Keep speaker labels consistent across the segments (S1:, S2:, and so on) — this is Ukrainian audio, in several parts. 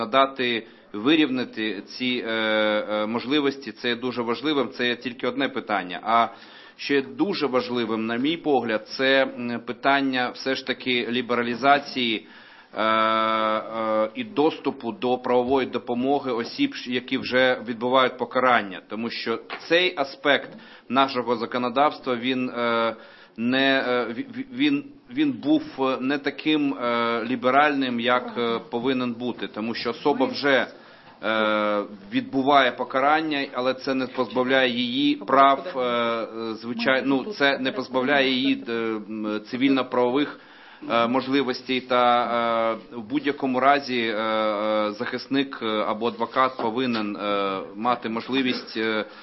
S1: надати, вирівняти ці можливості, це є дуже важливим, це є тільки одне питання. А ще дуже важливим, на мій погляд, це питання все ж таки лібералізації і доступу до правової допомоги осіб, які вже відбувають покарання. Тому що цей аспект нашого законодавства, він був не таким ліберальним, як повинен бути. Тому що особа вже відбуває покарання, але це не позбавляє її прав, звичайно, це не позбавляє її цивільно-правових можливостей, та в будь-якому разі захисник або адвокат повинен мати можливість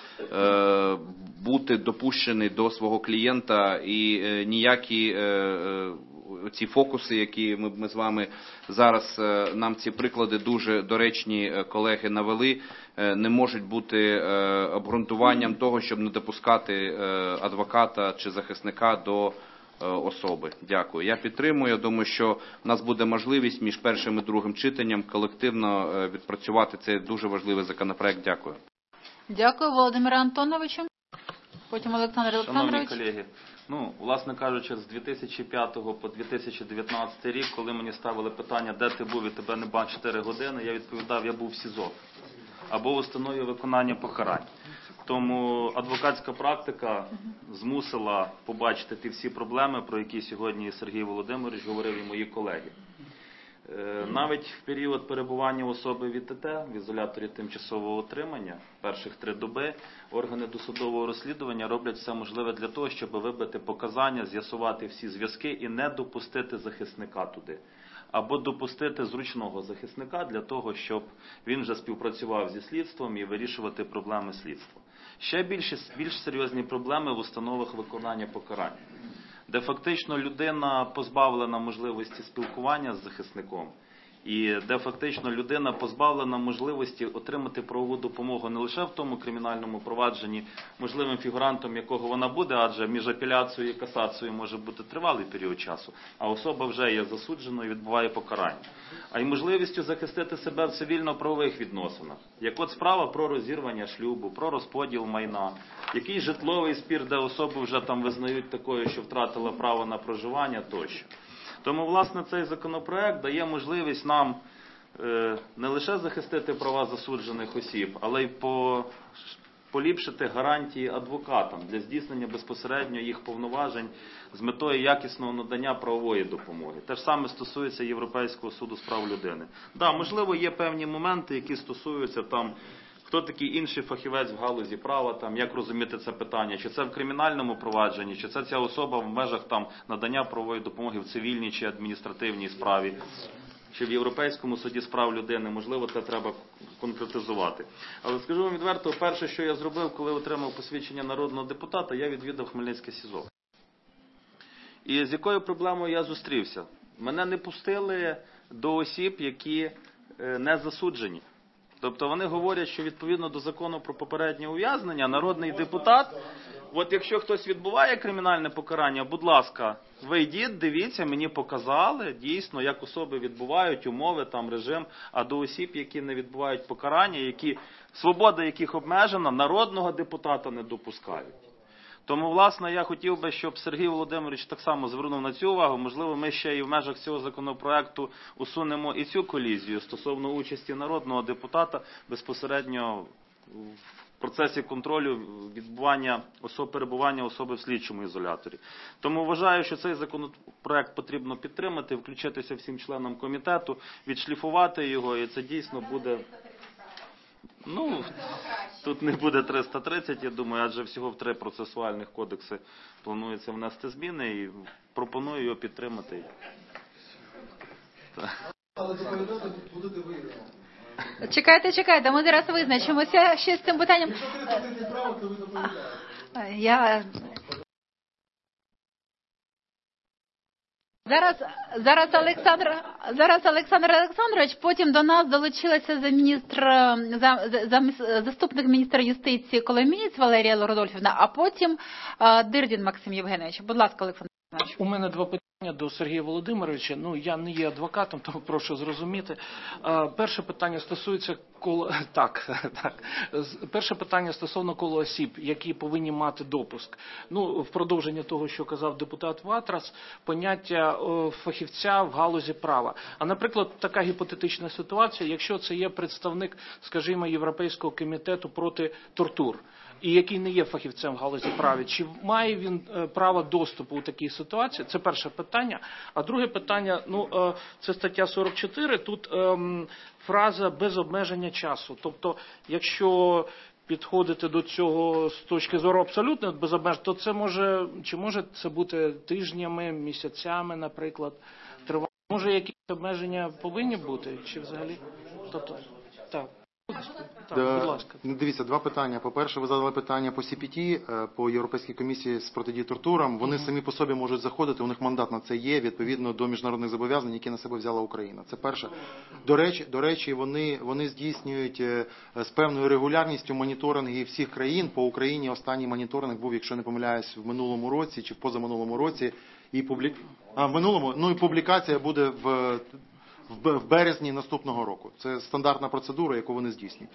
S1: бути допущений до свого клієнта, і ніякі ці фокуси, які ми з вами зараз, нам ці приклади дуже доречні колеги навели, не можуть бути обґрунтуванням того, щоб не допускати адвоката чи захисника до особи. Дякую. Я підтримую. Я думаю, що в нас буде можливість між першим і другим читанням колективно відпрацювати цей дуже важливий законопроект. Дякую.
S2: Дякую, Володимире Антоновичу. Потім Олександр Олександрович.
S3: Шановні колеги, власне кажучи, з 2005 по 2019 рік, коли мені ставили питання, де ти був і тебе не бачив 4 години, я відповідав, я був в СІЗО або в установі виконання покарань. Тому адвокатська практика змусила побачити ті всі проблеми, про які сьогодні Сергій Володимирович говорив і мої колеги. Навіть в період перебування особи в ІТТ, в ізоляторі тимчасового утримання, перших 3 доби, органи досудового розслідування роблять все можливе для того, щоб вибити показання, з'ясувати всі зв'язки і не допустити захисника туди. Або допустити зручного захисника для того, щоб він вже співпрацював зі слідством і вирішувати проблеми слідства. Ще більш серйозні проблеми в установах виконання покарань, де фактично людина позбавлена можливості спілкування з захисником, і де фактично людина позбавлена можливості отримати правову допомогу не лише в тому кримінальному провадженні, можливим фігурантом якого вона буде, адже між апеляцією і касацією може бути тривалий період часу, а особа вже є засудженою і відбуває покарання. А й можливістю захистити себе в цивільно-правових відносинах. Як от справа про розірвання шлюбу, про розподіл майна, який житловий спір, де особу вже там визнають такою, що втратила право на проживання тощо. Тому, власне, цей законопроект дає можливість нам не лише захистити права засуджених осіб, але й поліпшити гарантії адвокатам для здійснення безпосередньо їх повноважень з метою якісного надання правової допомоги. Те ж саме стосується Європейського суду з прав людини. Да, можливо, є певні моменти, які стосуються там, хто такий інший фахівець в галузі права, там, як розуміти це питання, чи це в кримінальному провадженні, чи це ця особа в межах там надання правової допомоги в цивільній чи адміністративній справі, чи в Європейському суді з прав людини, можливо, це треба конкретизувати. Але скажу вам відверто, перше, що я зробив, коли отримав посвідчення народного депутата, я відвідав Хмельницьке СІЗО. І з якою проблемою я зустрівся? Мене не пустили до осіб, які не засуджені. Тобто вони говорять, що відповідно до закону про попереднє ув'язнення, народний депутат, от якщо хтось відбуває кримінальне покарання, будь ласка, ви йдіть, дивіться, мені показали, дійсно, як особи відбувають, умови, там, режим, а до осіб, які не відбувають покарання, свобода яких обмежена, народного депутата не допускають. Тому, власне, я хотів би, щоб Сергій Володимирович так само звернув на цю увагу. Можливо, ми ще і в межах цього законопроекту усунемо і цю колізію стосовно участі народного депутата безпосередньо в процесі контролю відбування перебування особи в слідчому ізоляторі. Тому вважаю, що цей законопроект потрібно підтримати, включитися всім членам комітету, відшліфувати його, і це дійсно буде... тут не буде 330, я думаю, адже всього в 3 процесуальних кодекси планується внести зміни, і пропоную його підтримати.
S4: Але доповідати будете ви.
S2: Чекайте, ми зараз визначимося ще з цим питанням.
S4: Якщо 330 правок, то ви доповідаєте.
S2: Зараз Олександр Олександрович, потім до нас долучилася заступник міністра юстиції Коломієць Валерія Рудольфівна, а потім Дирдін Максим Євгенович. Будь ласка, Олександр Олександрович.
S5: У мене два питання до Сергія Володимировича. Ну, я не є адвокатом, тому прошу зрозуміти. Перше питання стосується Перше питання стосовно кола осіб, які повинні мати допуск. Ну, в продовження того, що казав депутат Ватрас, поняття фахівця в галузі права. А, наприклад, така гіпотетична ситуація, якщо це є представник, скажімо, Європейського комітету проти тортур, і який не є фахівцем в галузі права, чи має він право доступу у такій ситуації? Це перше питання. А друге питання, це стаття 44, тут фраза «без обмеження часу». Тобто, якщо підходити до цього з точки зору абсолютно без обмежень, то це може це бути тижнями, місяцями, наприклад, триває. Може, якісь обмеження повинні бути, чи взагалі? Тобто, так. Будь ласка.
S6: Дивіться, два питання. По-перше, ви задали питання по CPT, по Європейській комісії з протидії тортурам. Вони самі по собі можуть заходити, у них мандат на це є, відповідно до міжнародних зобов'язань, які на себе взяла Україна. Це перше. До речі, вони здійснюють з певною регулярністю моніторинги всіх країн. По Україні останній моніторинг був, якщо не помиляюсь, в минулому році чи в позаминулому році. І публікація буде в березні наступного року. Це стандартна процедура, яку вони здійснюють.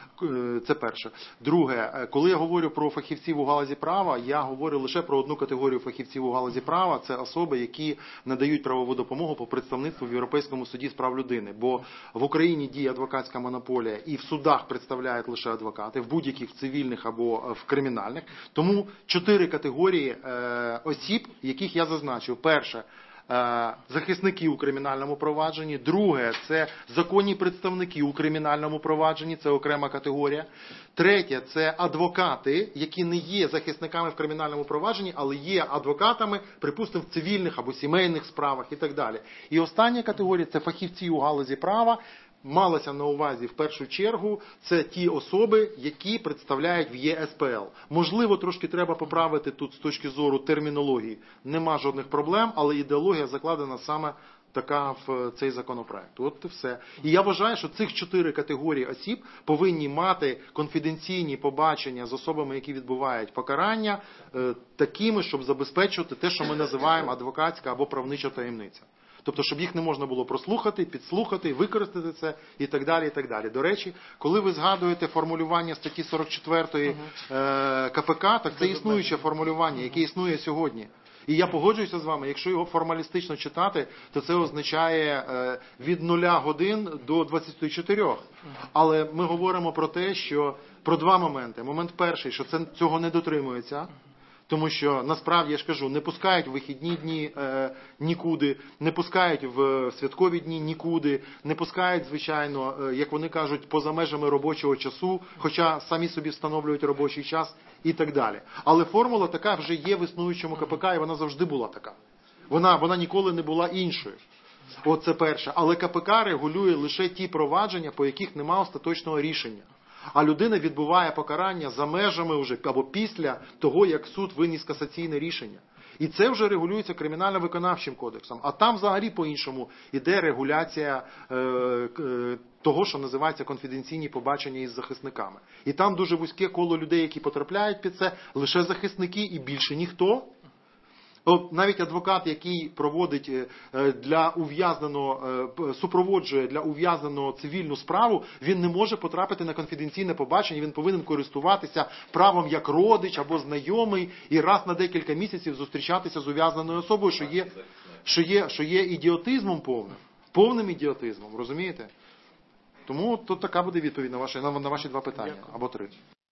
S6: Це перше. Друге, коли я говорю про фахівців у галузі права, я говорю лише про одну категорію фахівців у галузі права. Це особи, які надають правову допомогу по представництву в Європейському суді з прав людини. Бо в Україні діє адвокатська монополія і в судах представляють лише адвокати, в будь-яких цивільних або в кримінальних. Тому 4 категорії осіб, яких я зазначив. Перше – захисники у кримінальному провадженні. Друге – це законні представники у кримінальному провадженні, це окрема категорія. Третє – це адвокати, які не є захисниками в кримінальному провадженні, але є адвокатами, припустимо, в цивільних або сімейних справах і так далі. І остання категорія – це фахівці у галузі права. Малося на увазі в першу чергу, це ті особи, які представляють в ЄСПЛ. Можливо, трошки треба поправити тут з точки зору термінології. Нема жодних проблем, але ідеологія закладена саме така в цей законопроект. От і все. І я вважаю, що цих 4 категорії осіб повинні мати конфіденційні побачення з особами, які відбувають покарання, такими, щоб забезпечувати те, що ми називаємо адвокатська або правнича таємниця. Тобто, щоб їх не можна було прослухати, підслухати, використати це і так далі, і так далі. До речі, коли ви згадуєте формулювання статті 44 КПК, так це існуюче формулювання, яке існує сьогодні. І я погоджуюся з вами, якщо його формалістично читати, то це означає від 0 годин до 24. Але ми говоримо про те, що про два моменти. Момент перший, що цього не дотримується. Тому що, насправді, я ж кажу, не пускають в вихідні дні нікуди, не пускають в святкові дні нікуди, не пускають, звичайно, як вони кажуть, поза межами робочого часу, хоча самі собі встановлюють робочий час і так далі. Але формула така вже є в існуючому КПК, і вона завжди була така. Вона ніколи не була іншою. От це перше. Але КПК регулює лише ті провадження, по яких немає остаточного рішення. А людина відбуває покарання за межами вже або після того, як суд виніс касаційне рішення. І це вже регулюється кримінально-виконавчим кодексом. А там взагалі по-іншому іде регуляція того, що називається конфіденційні побачення із захисниками. І там дуже вузьке коло людей, які потрапляють під це, лише захисники і більше ніхто. Навіть адвокат, який проводить для ув'язненого, супроводжує для ув'язненого цивільну справу, він не може потрапити на конфіденційне побачення, він повинен користуватися правом як родич або знайомий і раз на декілька місяців зустрічатися з ув'язненою особою, що є ідіотизмом повним ідіотизмом, розумієте? Тому тут така буде відповідь на ваші два питання, або 3.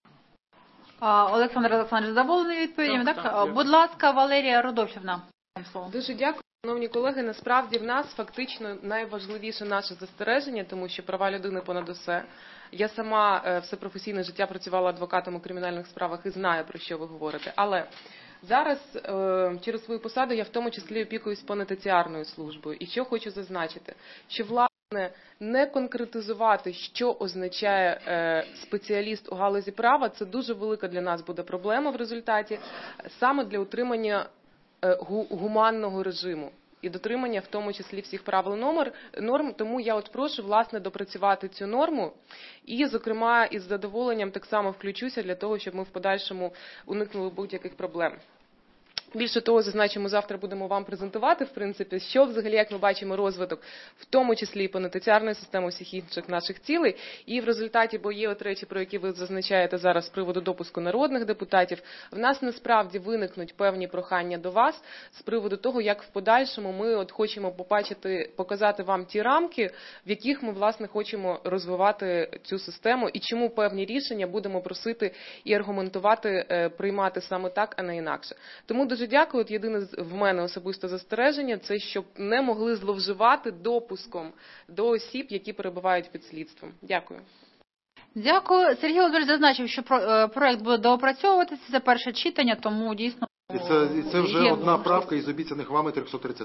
S2: Олександр Олександрович, задоволений відповідями, так? Будь ласка, Валерія Рудольфівна.
S7: Дуже дякую. Шановні колеги, насправді в нас фактично найважливіше наше застереження, тому що права людини понад усе. Я сама все професійне життя працювала адвокатом у кримінальних справах і знаю, про що ви говорите. Але зараз через свою посаду я в тому числі опікуюсь пенітенціарною службою. І що хочу зазначити, що не конкретизувати, що означає спеціаліст у галузі права, це дуже велика для нас буде проблема в результаті, саме для утримання гуманного режиму і дотримання в тому числі всіх правил норм. Тому я прошу, власне, допрацювати цю норму і, зокрема, із задоволенням так само включуся для того, щоб ми в подальшому уникнули будь-яких проблем. Більше того, зазначимо, завтра будемо вам презентувати, в принципі, що взагалі, як ми бачимо, розвиток, в тому числі і пенітенціарної системи, всіх інших наших цілей. І в результаті, бо є от речі, про які ви зазначаєте зараз з приводу допуску народних депутатів, в нас насправді виникнуть певні прохання до вас з приводу того, як в подальшому ми от хочемо показати вам ті рамки, в яких ми, власне, хочемо розвивати цю систему і чому певні рішення будемо просити і аргументувати, приймати саме так, а не інакше. Тому дуже дякую. От єдине в мене особисто застереження, це щоб не могли зловживати допуском до осіб, які перебувають під слідством. Дякую.
S2: Дякую. Сергій Володимирович зазначив, що проект буде доопрацьовуватися, це перше читання, тому дійсно...
S6: І це вже одна правка із обіцяних вами 330.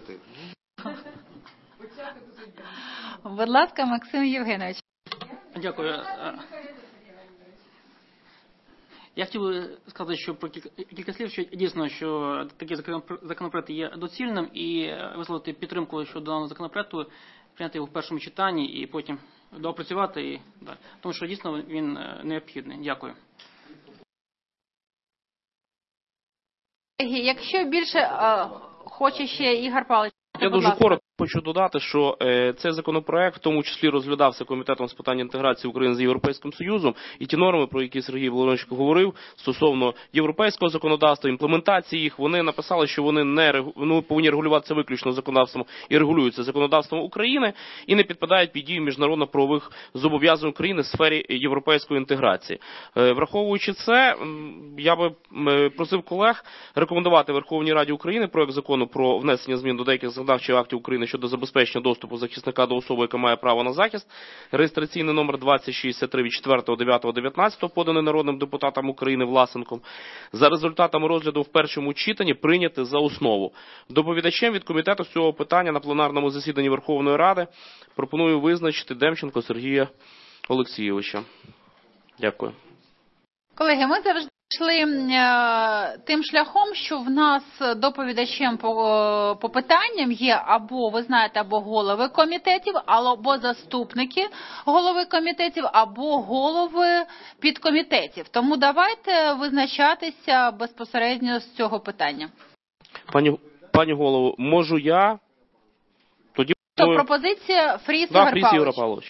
S2: Будь ласка, Максим Євгенович.
S8: Дякую. Я хотів би сказати, що про кілька слів, що дійсно, що такий законопроект є доцільним, і висловити підтримку щодо даного законопроекту, прийняти його в першому читанні і потім доопрацювати, і далі. Тому що дійсно він необхідний. Дякую.
S2: Якщо більше хоче ще Ігор Павлович.
S9: Я дуже коротко хочу додати, що цей законопроект в тому числі розглядався Комітетом з питань інтеграції України з Європейським Союзом, і ті норми, про які Сергій Володимирович говорив, стосовно європейського законодавства, імплементації їх, вони написали, що вони повинні регулюватися виключно законодавством і регулюються законодавством України і не підпадають під дію міжнародно-правових зобов'язань України в сфері європейської інтеграції. Враховуючи це, я би просив колег рекомендувати Верховній Раді України проект закону про внесення змін до деяких законодавчих актів України щодо забезпечення доступу захисника до особи, яка має право на захист, реєстраційний номер 2063 від 4.9.19, поданий народним депутатом України Власенком, за результатами розгляду в першому читанні прийняти за основу. Доповідачем від комітету з цього питання на пленарному засіданні Верховної Ради пропоную визначити Демченко Сергія Олексійовича. Дякую.
S2: Колеги, ми завжди йшли тим шляхом, що в нас доповідачем по питанням є або, ви знаєте, або голови комітетів, або заступники голови комітетів, або голови підкомітетів. Тому давайте визначатися безпосередньо з цього питання.
S9: Пані голово, можу я? Тоді
S2: пропозиція Фріс Ігор
S9: Павлович.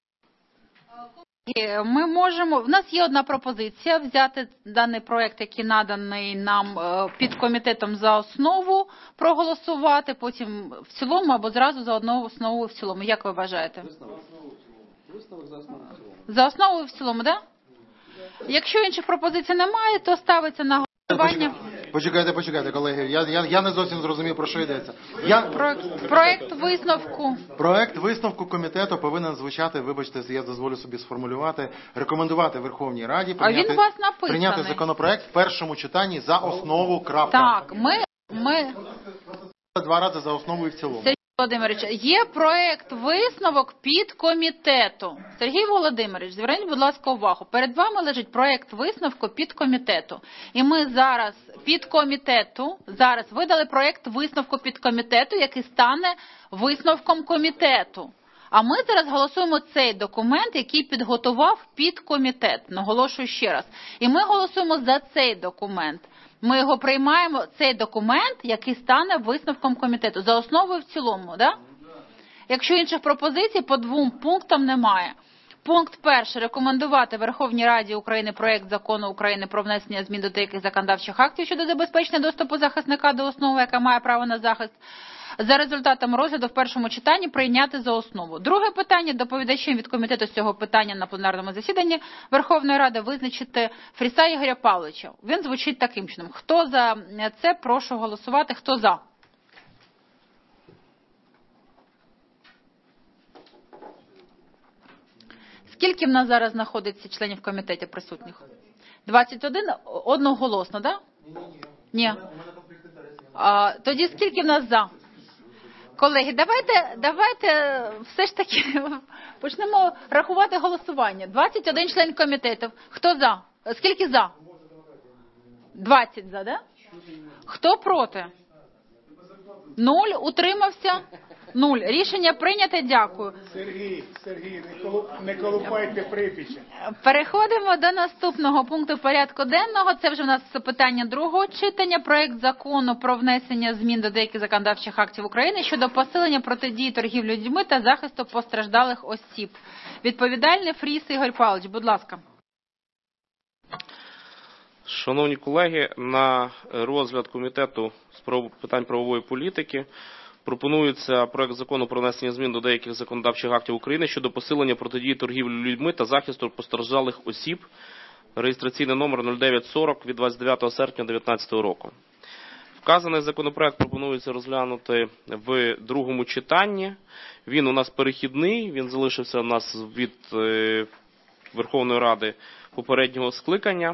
S2: Ми можемо, в нас є одна пропозиція взяти даний проект, який наданий нам підкомітетом за основу, проголосувати, потім в цілому або зразу за основу в цілому. Як ви вважаєте?
S1: Висновок за основу в цілому.
S2: За основу в цілому, так? Якщо інших пропозицій немає, то ставиться на голосування.
S6: Почекайте, колеги. Я не зовсім зрозумів, про що йдеться.
S2: Проект висновку.
S6: Проект висновку комітету повинен звучати, вибачте, я дозволю собі сформулювати, рекомендувати Верховній Раді прийняти законопроект в першому читанні за основу.
S2: Так, ми...
S6: Два рази за основу і в цілому.
S2: Володимирович, є проект висновок підкомітету. Сергій Володимирович, зверніть, будь ласка, увагу. Перед вами лежить проект висновку підкомітету. І ми зараз видали проект висновку підкомітету, який стане висновком комітету. А ми зараз голосуємо цей документ, який підготував підкомітет. Наголошую ще раз. І ми голосуємо за цей документ. Ми його приймаємо, цей документ, який стане висновком комітету. За основу і в цілому, да? Якщо інших пропозицій, по двом пунктам немає. Пункт перший. Рекомендувати Верховній Раді України проект закону України про внесення змін до деяких законодавчих актів щодо забезпечення доступу захисника до основи, яка має право на захист. За результатами розгляду в першому читанні прийняти за основу. Друге питання. Доповідачем від комітету з цього питання на пленарному засіданні Верховної Ради визначити Фріса Ігоря Павловича. Він звучить таким чином. Хто за це? Прошу голосувати. Хто за? Скільки в нас зараз знаходиться членів комітету присутніх? 21? Одноголосно, так? Да? Ні. Тоді скільки в нас за? Колеги, давайте все ж таки почнемо рахувати голосування. 21 член комітету. Хто за? Скільки за? 20 за, да? Хто проти? 0, утримався? 0. Рішення прийнято. Дякую.
S10: Сергій, не колупайте Припіча.
S2: Переходимо до наступного пункту порядку денного. Це вже у нас питання другого читання. Проект закону про внесення змін до деяких законодавчих актів України щодо посилення протидії торгівлі людьми та захисту постраждалих осіб. Відповідальний Фріс Ігор Павлович, будь ласка.
S9: Шановні колеги, на розгляд Комітету з питань правової політики пропонується проект закону про внесення змін до деяких законодавчих актів України щодо посилення протидії торгівлі людьми та захисту постраждалих осіб, реєстраційний номер 0940 від 29 серпня 2019 року. Вказаний законопроект пропонується розглянути в другому читанні. Він у нас перехідний, він залишився у нас від Верховної Ради попереднього скликання.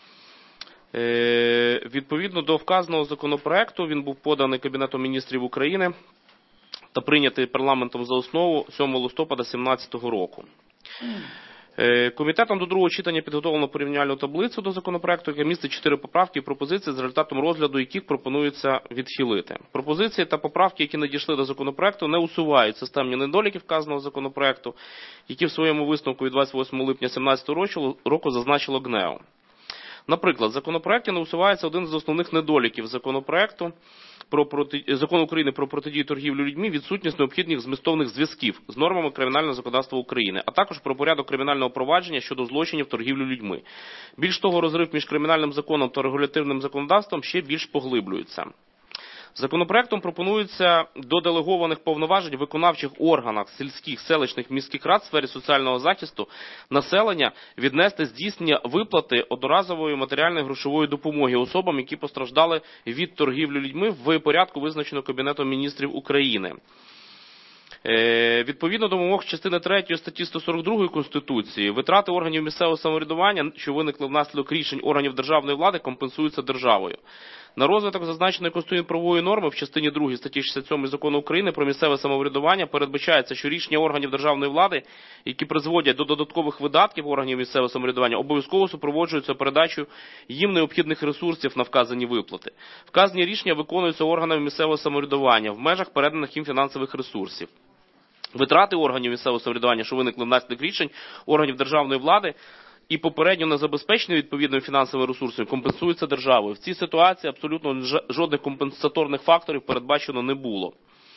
S9: Відповідно до вказаного законопроекту, він був поданий Кабінетом міністрів України та прийнятий парламентом за основу 7 листопада 2017 року. Комітетом до другого читання підготовлено порівняльну таблицю до законопроекту, яка містить 4 поправки і пропозиції, за результатом розгляду яких пропонується відхилити. Пропозиції та поправки, які надійшли до законопроекту, не усувають системні недоліки вказаного законопроекту, які в своєму висновку від 28 липня 2017 року зазначило ГНЕУ. Наприклад, в законопроекті не усувається один з основних недоліків законопроекту Закон України про протидію торгівлі людьми, відсутність необхідних змістовних зв'язків з нормами кримінального законодавства України, а також про порядок кримінального провадження щодо злочинів торгівлі людьми. Більш того, розрив між кримінальним законом та регулятивним законодавством ще більш поглиблюється. Законопроектом пропонується до делегованих повноважень в виконавчих органах сільських, селищних, міських рад в сфері соціального захисту населення віднести здійснення виплати одноразової матеріальної грошової допомоги особам, які постраждали від торгівлі людьми в порядку, визначеного Кабінетом міністрів України. Відповідно до вимог частини 3 статті 142 Конституції, витрати органів місцевого самоврядування, що виникли внаслідок рішень органів державної влади, компенсуються державою. На розвиток зазначеної конституційної правової норми в частині 2 статті 67 Закону України про місцеве самоврядування передбачається, що рішення органів державної влади, які призводять до додаткових видатків органів місцевого самоврядування, обов'язково супроводжуються передачею їм необхідних ресурсів на вказані виплати. Вказані рішення виконуються органами місцевого самоврядування в межах переданих їм фінансових ресурсів. Витрати органів місцевого самоврядування, що виникли внаслідок рішень органів державної влади, і попередньо не забезпечені відповідними фінансовими ресурсами, компенсуються державою. В цій ситуації абсолютно жодних компенсаторних факторів передбачено не було.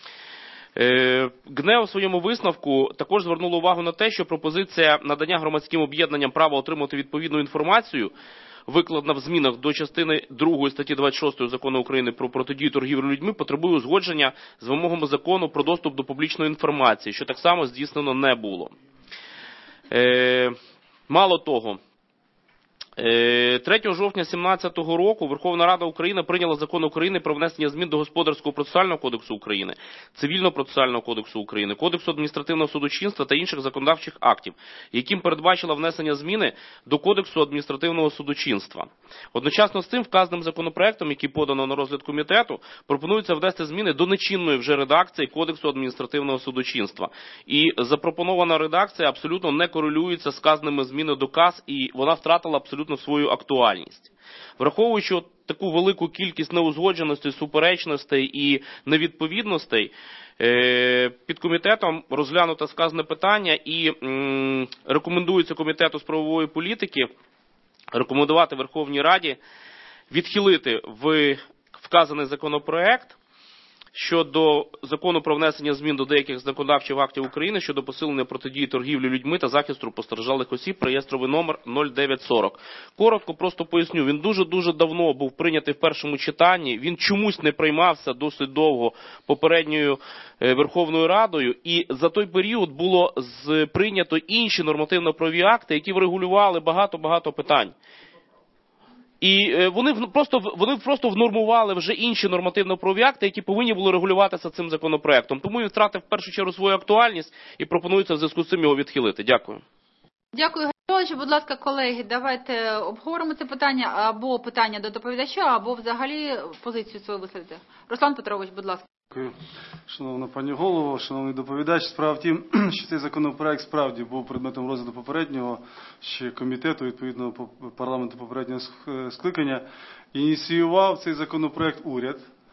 S9: ГНЕУ в своєму висновку також звернуло увагу на те, що пропозиція надання громадським об'єднанням права отримати відповідну інформацію, викладена в змінах до частини 2 статті 26 Закону України про протидію торгівлі людьми, потребує узгодження з вимогами закону про доступ до публічної інформації, що так само здійснено не було. Мало того, 3 жовтня 2017 року Верховна Рада України прийняла Закон України про внесення змін до Господарського процесуального кодексу України, Цивільного процесуального кодексу України, Кодексу адміністративного судочинства та інших законодавчих актів, яким передбачила внесення зміни до Кодексу адміністративного судочинства. Одночасно з цим вказаним законопроектом, який подано на розгляд комітету, пропонується внести зміни до нечинної вже редакції Кодексу адміністративного судочинства. І запропонована редакція абсолютно не корелюється з вказаними змінами до КАС, і вона втратила абсолютно свою актуальність. Враховуючи таку велику кількість неузгодженостей, суперечностей і невідповідностей, підкомітетом розглянуто сказане питання і рекомендується Комітету з правової політики рекомендувати Верховній Раді відхилити вказаний законопроект щодо Закону про внесення змін до деяких законодавчих актів України щодо посилення протидії торгівлі людьми та захисту постраждалих осіб, реєстровий номер 0940. Коротко просто поясню, він дуже дуже був прийнятий в першому читанні, він чомусь не приймався досить довго попередньою Верховною Радою, і за той період було прийнято інші нормативно-правові акти, які врегулювали багато питань. І вони просто внормували вже інші нормативно-правові акти, які повинні були регулюватися цим законопроектом. Тому він втратив в першу чергу свою актуальність і пропонується в зв'язку з цим його відхилити. Дякую.
S2: Дякую, Григорій. Будь ласка, колеги, давайте обговоримо це питання, або питання до доповідача, або взагалі позицію свою висловити. Руслан Петрович, будь ласка.
S4: Дякую, шановна пані голово, шановний доповідач. Справа в тім, що цей законопроект справді був предметом розгляду попереднього ще комітету, відповідно парламенту попереднього скликання. Ініціював цей законопроект уряд.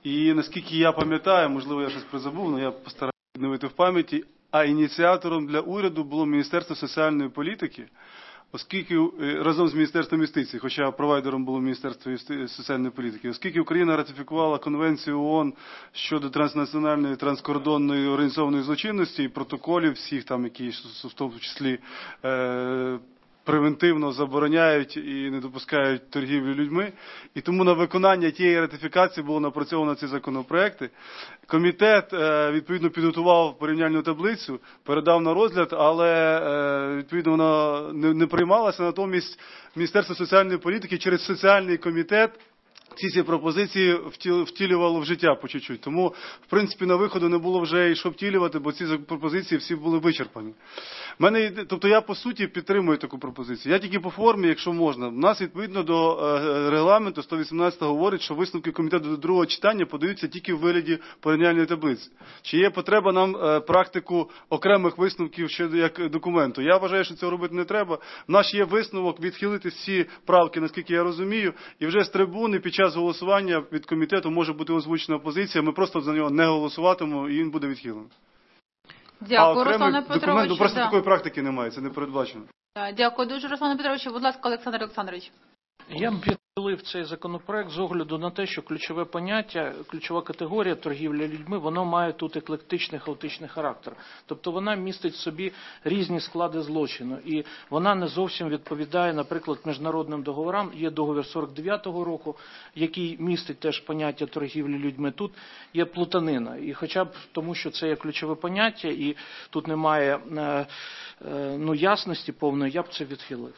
S4: І наскільки я пам'ятаю, можливо, я щось призабув, але я постараюся відновити в пам'яті, а ініціатором для уряду було Міністерство соціальної політики, оскільки разом з Міністерством юстиції, хоча провайдером було Міністерство соціальної політики, оскільки Україна ратифікувала Конвенцію ООН щодо транснаціональної, транскордонної організованої злочинності і протоколів всіх там, які в тому числі превентивно забороняють і не допускають торгівлю людьми. І тому на виконання тієї ратифікації було напрацьовано ці законопроекти. Комітет, відповідно, підготував порівняльну таблицю, передав на розгляд, але, відповідно, вона не приймалася. Натомість Міністерство соціальної політики через соціальний комітет ці пропозиції втілювало в життя по чуть-чуть. Тому, в принципі, на виходу не було вже і що втілювати, бо ці пропозиції всі були вичерпані. Тобто я, по суті, підтримую таку пропозицію. Я тільки по формі, якщо можна. У нас, відповідно до регламенту 118 говорить, що висновки комітету до другого читання подаються тільки в вигляді порівняльної таблиці. Чи є потреба нам практику окремих висновків щодо як документу? Я вважаю, що цього робити не треба. У нас є висновок відхилити всі правки, наскільки я розумію, і вже з трибуни під час голосування від комітету може бути озвучена позиція, ми просто за нього не голосуватимемо і він буде відхилений.
S2: Дякую, Руслане Петровичу.
S4: Просто такої практики немає, це не передбачено.
S2: Дякую дуже, Руслане Петровичу. Будь ласка, Олександр Олександрович.
S5: Я б відхилив цей законопроект з огляду на те, що ключове поняття, ключова категорія торгівля людьми, воно має тут еклектичний, хаотичний характер. Тобто вона містить в собі різні склади злочину. І вона не зовсім відповідає, наприклад, міжнародним договорам. Є договір 49-го року, який містить теж поняття торгівлі людьми. Тут є плутанина. І хоча б тому, що це є ключове поняття, і тут немає ясності повної, я б це відхилив.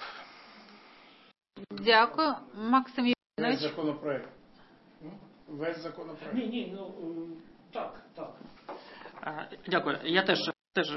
S2: Дякую. Максим Євгенович.
S10: Весь законопроект. Весь законопроект.
S5: Ні, так.
S8: Дякую. Я теж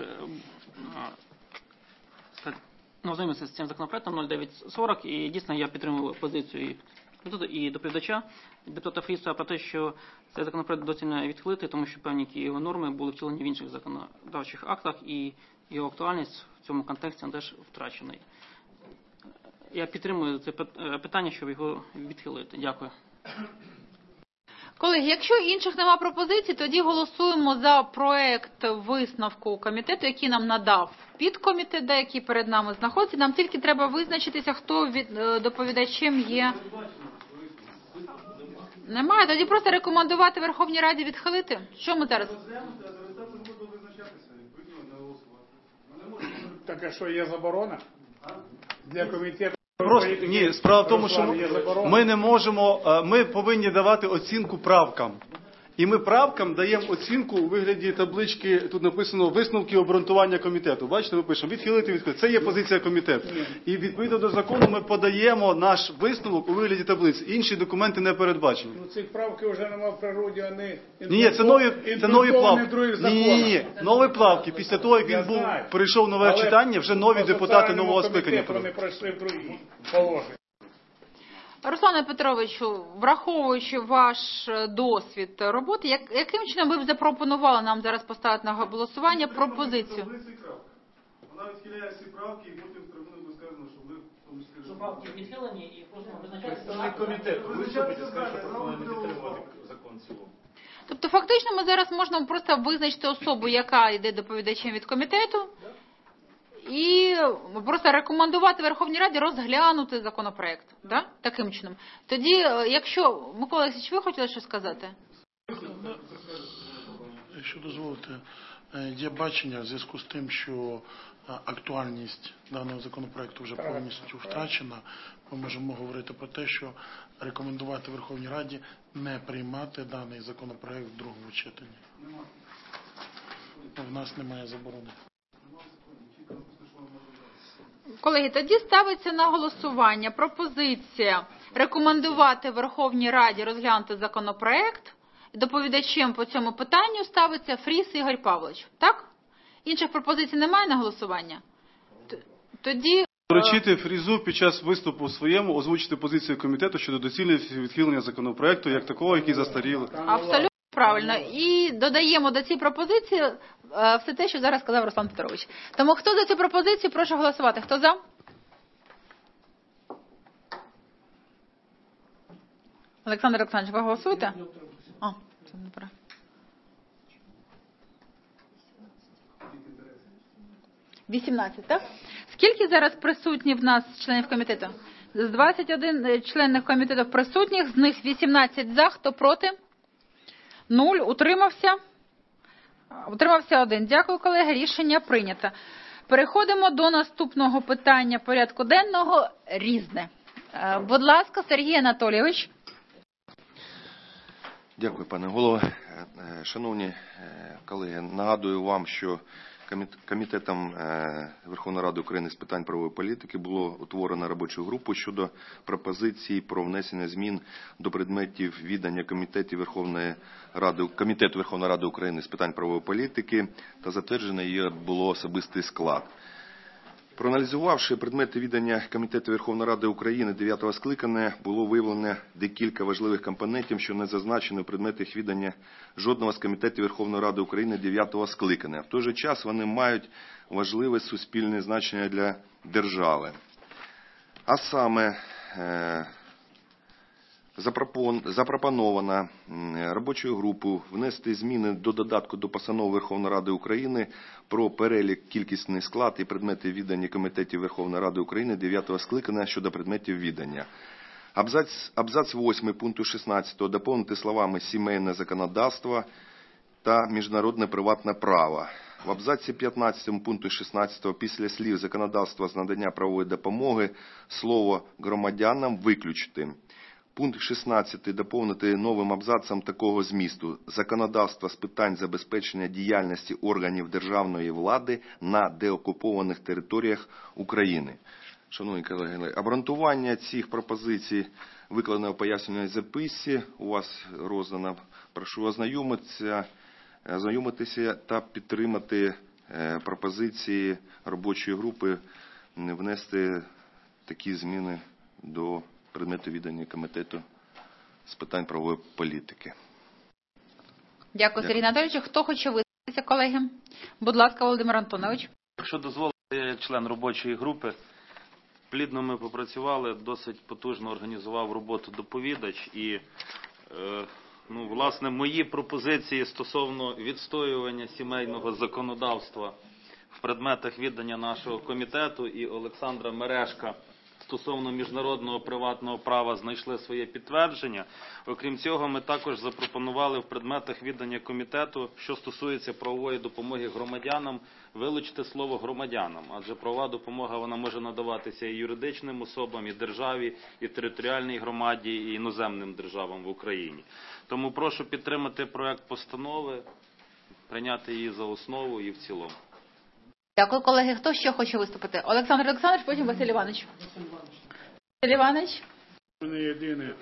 S8: ознайомився з цим законопроектом 0940, і дійсно я підтримую позицію і доповідача, депутата Фріса, про те, що цей законопроект доцільно відхилити, тому що певні його норми були втілені в інших законодавчих актах, і його актуальність в цьому контексті теж втрачений. Я підтримую це питання, щоб його відхилити. Дякую.
S2: Колеги, якщо інших нема пропозицій, тоді голосуємо за проект висновку комітету, який нам надав підкомітет, який перед нами знаходиться. Нам тільки треба визначитися, хто доповідачем є. Немає? Тоді просто рекомендувати Верховній Раді відхилити? Що ми зараз?
S10: Так, а що, є заборона? Для комітету?
S4: Ні, справа в тому, що ми не можемо, ми повинні давати оцінку правкам. І ми правкам даємо оцінку у вигляді таблички, тут написано висновки обґрунтування комітету. Бачите, ми пишемо відхилити. Це є позиція комітету. І відповідно до закону ми подаємо наш висновок у вигляді таблиці. Інші документи не передбачені.
S10: Ну, цих правки вже немає в природі, вони
S4: Ні, це нові плавки. Ні, нові плавки. Після того, як він перейшов нове читання, вже нові депутати нового скликання.
S10: Вони пройшли в другі положення.
S2: Руслане Петровичу, враховуючи ваш досвід роботи, яким чином ви б запропонували нам зараз поставити на голосування пропозицію?
S4: Вона відхиляє всі правки і потім в трибуні буде сказано, що ви в тому числі...
S8: Що правки відхилені і просто визначається...
S3: Представник комітету, виступить і скаже, що пропонує не підтримувати закон в цілому.
S2: Тобто фактично ми зараз можемо просто визначити особу, яка йде доповідачем від комітету, і просто рекомендувати Верховній Раді розглянути законопроект. Да? Таким чином. Тоді, якщо... Микола Олексійович, ви хотіли щось сказати?
S11: Якщо дозволите, є бачення в зв'язку з тим, що актуальність даного законопроекту вже повністю втрачена, ми можемо говорити про те, що рекомендувати Верховній Раді не приймати даний законопроект в другому читанні. В нас немає заборони.
S2: Колеги, тоді ставиться на голосування пропозиція рекомендувати Верховній Раді розглянути законопроект. Доповідачем по цьому питанню ставиться Фріс Ігор Павлович. Так? Інших пропозицій немає на голосування? Тоді...
S4: Доручити Фрізу під час виступу своєму озвучити позицію комітету щодо доцільності відхилення законопроекту як такого, який застаріли.
S2: Абсолютно правильно. І додаємо до цієї пропозиції все те, що зараз сказав Руслан Петрович. Тому хто за цю пропозицію, прошу голосувати. Хто за? Олександр Олександрович, ви голосуєте? 18, так? Скільки зараз присутні в нас членів комітету? З 21 членів комітету присутніх, з них 18 за, хто проти? 0, утримався? Утримався 1. Дякую, колеги, рішення прийнято. Переходимо до наступного питання порядку денного – різне. Будь ласка, Сергій Анатолійович.
S12: Дякую, пане голово. Шановні колеги, нагадую вам, що Комітетом Верховної Ради України з питань правової політики було утворено робочу групу щодо пропозицій про внесення змін до предметів відання Комітету Верховної Ради України з питань правової політики та затверджено її було особистий склад. Проаналізувавши предмети відання Комітету Верховної Ради України 9-го скликання, було виявлено декілька важливих компонентів, що не зазначені у предметах відання жодного з Комітетів Верховної Ради України 9-го скликання. В той же час вони мають важливе суспільне значення для держави. А саме, запропоновано робочою групою внести зміни до додатку до постанови Верховної Ради України про перелік, кількісний склад і предмети відання Комітетів Верховної Ради України 9-го скликання щодо предметів відання. Абзац 8 пункту 16 доповнити словами «сімейне законодавство» та «міжнародне приватне право». В абзаці 15 пункту 16 після слів «законодавство з надання правової допомоги» слово «громадянам» виключити. Пункт 16 доповнити новим абзацом такого змісту: законодавство з питань забезпечення діяльності органів державної влади на деокупованих територіях України. Шановні колеги, обґрунтування цих пропозицій викладено в пояснювальній записці, у вас роздано. Прошу ознайомитися та підтримати пропозиції робочої групи, внести такі зміни до предмету відання Комітету з питань правової політики.
S2: Дякую, Сергій Анатолійович. Хто хоче висловитися, колеги? Будь ласка, Володимир Антонович.
S3: Якщо дозволите, я як член робочої групи, плідно ми попрацювали, досить потужно організував роботу доповідач і, власне, мої пропозиції стосовно відстоювання сімейного законодавства в предметах відання нашого комітету і Олександра Мережка стосовно міжнародного приватного права знайшли своє підтвердження. Окрім цього, ми також запропонували в предметах відання комітету, що стосується правової допомоги громадянам, вилучити слово «громадянам», адже правова допомога вона може надаватися і юридичним особам, і державі, і територіальній громаді, і іноземним державам в Україні. Тому прошу підтримати проект постанови, прийняти її за основу і в цілому.
S2: Дякую, колеги. Хто ще хоче виступити? Олександр Олександрович, потім Василь Іванович. Василь Іванович.
S10: Не єдине,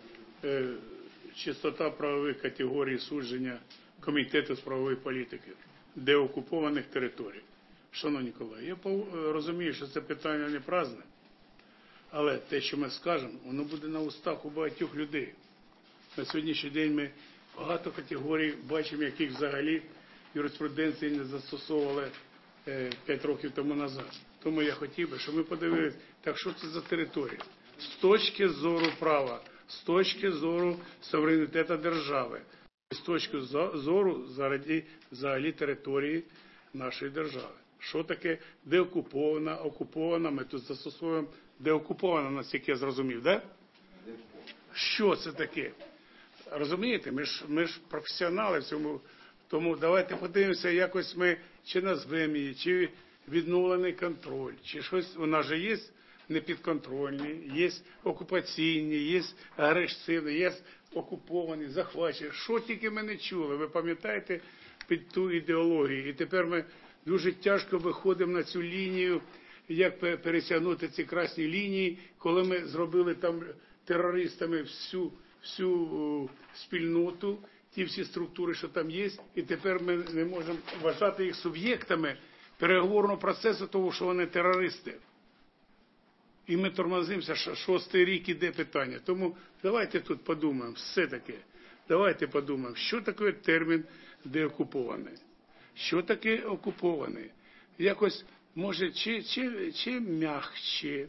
S10: чистота правових категорій судження Комітету з правової політики деокупованих територій. Шановні колеги, я розумію, що це питання не праздне, але те, що ми скажемо, воно буде на устах у багатьох людей. На сьогоднішній день ми багато категорій бачимо, яких взагалі юриспруденції не застосовували 5 років тому назад. Тому я хотів би, щоб ми подивилися, так що це за територія. З точки зору права, з точки зору суверенітету держави, з точки зору взагалі території нашої держави. Що таке деокупована, окупована, ми тут застосовуємо деокупована, наскільки я зрозумів, да? Що це таке? Розумієте, ми ж професіонали в цьому. Тому давайте подивимося, якось ми чи назвемо її, чи відновлений контроль, чи щось. У нас же є непідконтрольні, є окупаційні, є агресивні, є окуповані, захвачені. Що тільки ми не чули, ви пам'ятаєте під ту ідеологію. І тепер ми дуже тяжко виходимо на цю лінію, як пересягнути ці красні лінії, коли ми зробили там терористами всю спільноту, ті всі структури, що там є, і тепер ми не можемо вважати їх суб'єктами переговорного процесу, тому що вони терористи. І ми тормозимося, 6-й рік іде питання. Тому давайте тут подумаємо, все-таки, давайте подумаємо, що таке термін деокупований, що таке окупований. Якось, може, чи м'якче,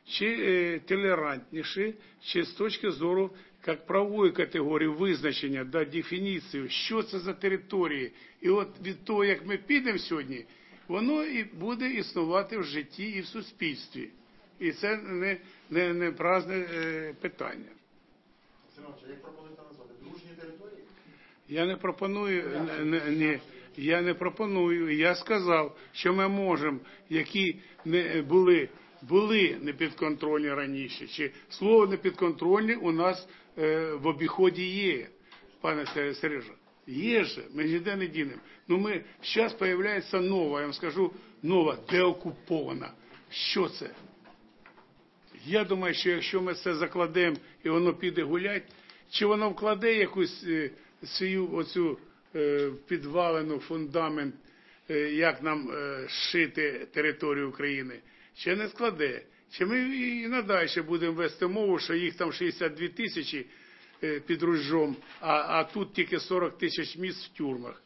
S10: чи толерантніші, чи з точки зору як правової категорії визначення, да, дефініцію, що це за території. І от від того, як ми підемо сьогодні, воно і буде існувати в житті і в суспільстві. І це не праздне питання.
S6: Як пропонуєте назвати? Дружні території?
S10: Я не пропоную. Я сказав, що ми можемо, які не були непідконтрольні раніше, чи слово непідконтрольне у нас в обіході є, пане Сережа. Є же, ми ніде не дінемо. Ну зараз з'являється нова, я вам скажу, нова, деокупована. Що це? Я думаю, що якщо ми це закладемо і воно піде гулять, чи воно вкладе якусь свою оцю підвалену фундамент, як нам шити територію України, чи не складе. Чи ми і надалі будемо вести мову, що їх там 62 тисячі під ружжом, а тут тільки 40 тисяч місць в тюрмах.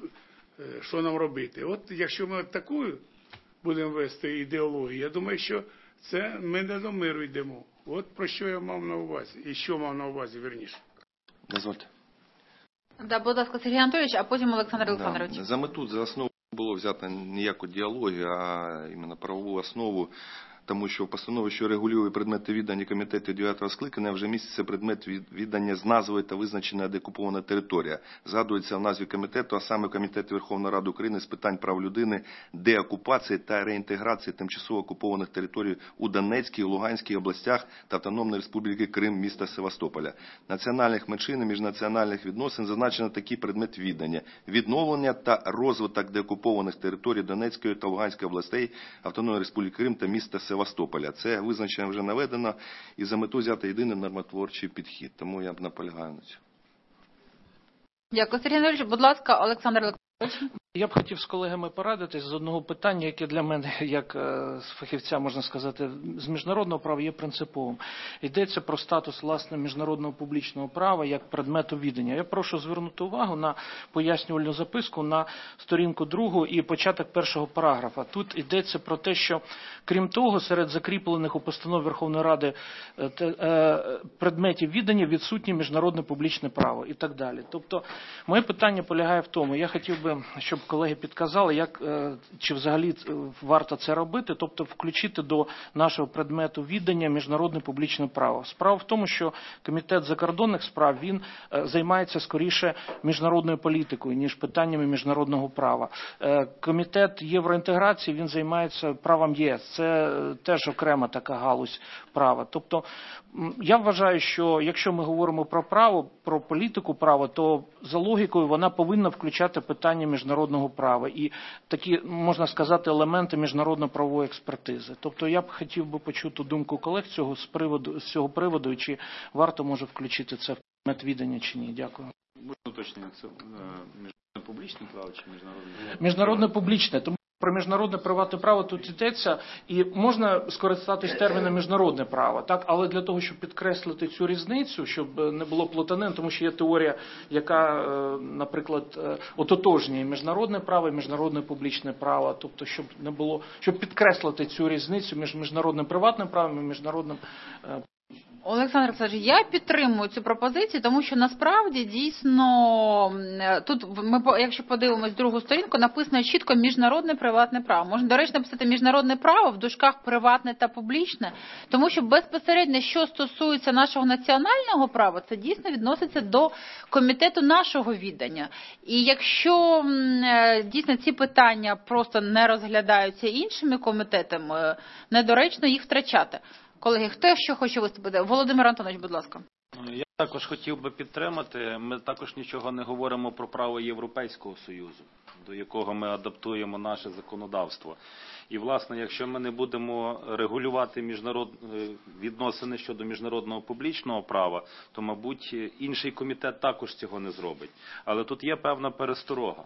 S10: Що нам робити? От якщо ми таку будемо вести ідеологію, я думаю, що це ми не до миру йдемо. От про що я мав на увазі. І що мав на увазі, вірніше.
S12: Дозвольте.
S2: Да, будь ласка, Сергій Анатолійович, а потім Олександр Олександрович.
S12: За мету, за основу було взято ніяку діалогію, а іменно правову основу, тому що в постанові, що регулює предмети віддання комітету 9-го скликання, вже міститься предмет віддання з назвою та визначена деокупована територія. Згадується в назві комітету, а саме Комітет Верховної Ради України з питань прав людини, деокупації та реінтеграції тимчасово окупованих територій у Донецькій, Луганській областях та Автономної Республіки Крим, міста Севастополя. Національних меншин і міжнаціональних відносин зазначено такий предмет віддання: відновлення та розвиток деокупованих територій Донецької та Луганської областей, Автономної Республіки Крим та міста Севастополя. Це визначення вже наведено, і за мету взято єдиний нормотворчий підхід. Тому я б наполягаю на цьому.
S2: Дякую, Сергій Анатолійович. Будь ласка, Олександр Олександрович.
S5: Я б хотів з колегами порадитись з одного питання, яке для мене, як з фахівця, можна сказати, з міжнародного права є принциповим. Йдеться про статус, власне, міжнародного публічного права як предмету віддання. Я прошу звернути увагу на пояснювальну записку на сторінку 2 і початок 1-го параграфа. Тут йдеться про те, що, крім того, серед закріплених у постанові Верховної Ради предметів віддання відсутнє міжнародне публічне право і так далі. Тобто, моє питання полягає в тому, я хотів би, щоб колеги підказали, як, чи взагалі варто це робити, тобто включити до нашого предмету віддання міжнародне публічне право. Справа в тому, що Комітет закордонних справ, він займається скоріше міжнародною політикою, ніж питаннями міжнародного права. Комітет євроінтеграції, він займається правом ЄС. Це теж окрема така галузь права. Тобто, я вважаю, що якщо ми говоримо про право, про політику права, то за логікою вона повинна включати питання міжнародного права і такі, можна сказати, елементи міжнародно-правової експертизи. Тобто я б хотів би почути думку колег з цього приводу, і чи варто може включити це в предмет віддання чи ні. Дякую.
S3: Можна уточнити, це міжнародне публічне право чи міжнародне?
S5: Міжнародне публічне. Тому про міжнародне приватне право тут йдеться, і можна скористатись терміном міжнародне право, так? Але для того, щоб підкреслити цю різницю, щоб не було плутанин, тому що є теорія, яка, наприклад, ототожнює міжнародне право і міжнародне публічне право, тобто, щоб не було, щоб підкреслити цю різницю між міжнародним приватним правом і міжнародним.
S2: Олександр Олександрович, я підтримую цю пропозицію, тому що насправді дійсно тут, якщо подивимось другу сторінку, написано чітко міжнародне приватне право. Можна, до речі, написати міжнародне право в дужках приватне та публічне, тому що безпосередньо, що стосується нашого національного права, це дійсно відноситься до комітету нашого віддання. І якщо дійсно ці питання просто не розглядаються іншими комітетами, недоречно їх втрачати. Колеги, хто що хоче виступити? Володимир Антонович, будь ласка.
S3: Я також хотів би підтримати. Ми також нічого не говоримо про право Європейського Союзу, до якого ми адаптуємо наше законодавство. І, власне, якщо ми не будемо регулювати відносини щодо міжнародного публічного права, то, мабуть, інший комітет також цього не зробить. Але тут є певна пересторога.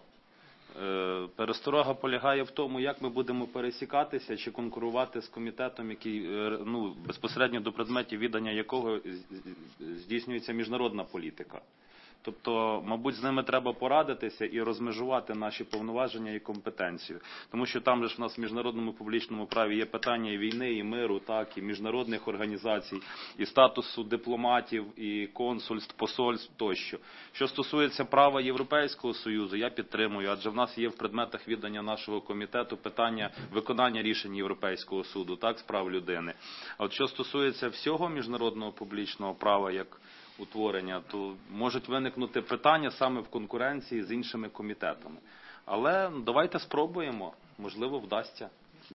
S3: Пересторога полягає в тому, як ми будемо пересікатися чи конкурувати з комітетом, який безпосередньо до предметів віддання якого здійснюється міжнародна політика. Тобто, мабуть, з ними треба порадитися і розмежувати наші повноваження і компетенцію. Тому що там же ж в нас в міжнародному публічному праві є питання і війни, і миру, так, і міжнародних організацій, і статусу дипломатів, і консульств, посольств тощо. Що стосується права Європейського Союзу, я підтримую, адже в нас є в предметах віддання нашого комітету питання виконання рішень Європейського суду, так, з прав людини. А от що стосується всього міжнародного публічного права, як утворення, то можуть виникнути питання саме в конкуренції з іншими комітетами. Але давайте спробуємо, можливо, вдасться.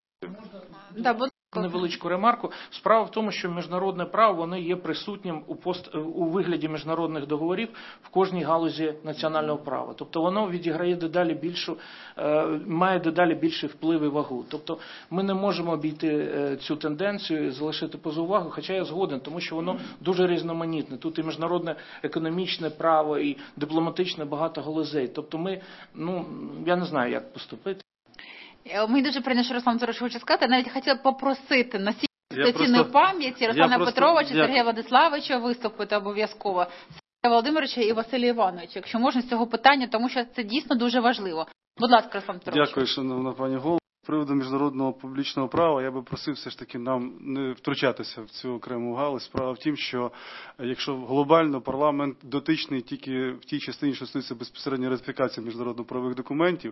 S5: Невеличку ремарку. Справа в тому, що міжнародне право воно є присутнім у вигляді міжнародних договорів в кожній галузі національного права. Тобто воно відіграє дедалі більшу, має дедалі більший вплив і вагу. Тобто ми не можемо обійти цю тенденцію і залишити поза увагу, хоча я згоден, тому що воно дуже різноманітне. Тут і міжнародне економічне право, і дипломатичне багато галузей. Тобто ми, я не знаю, як поступити.
S2: Мені дуже приємно, що Руслан Зорович хоче сказати. Я навіть хотіла попросити на ситуаційної пам'яті Руслана Петровича, Сергія Владиславовича виступити обов'язково, Сергія Володимировича і Василія Івановича, якщо можна, з цього питання, тому що це дійсно дуже важливо. Будь ласка, Руслан Петрович.
S4: Дякую, шановна пані голово. З приводу міжнародного публічного права я би просив все ж таки нам не втручатися в цю окрему галузь. Справа в тім, що якщо глобально парламент дотичний тільки в тій частині, що стосується безпосередньо ратифікації міжнародно-правових документів,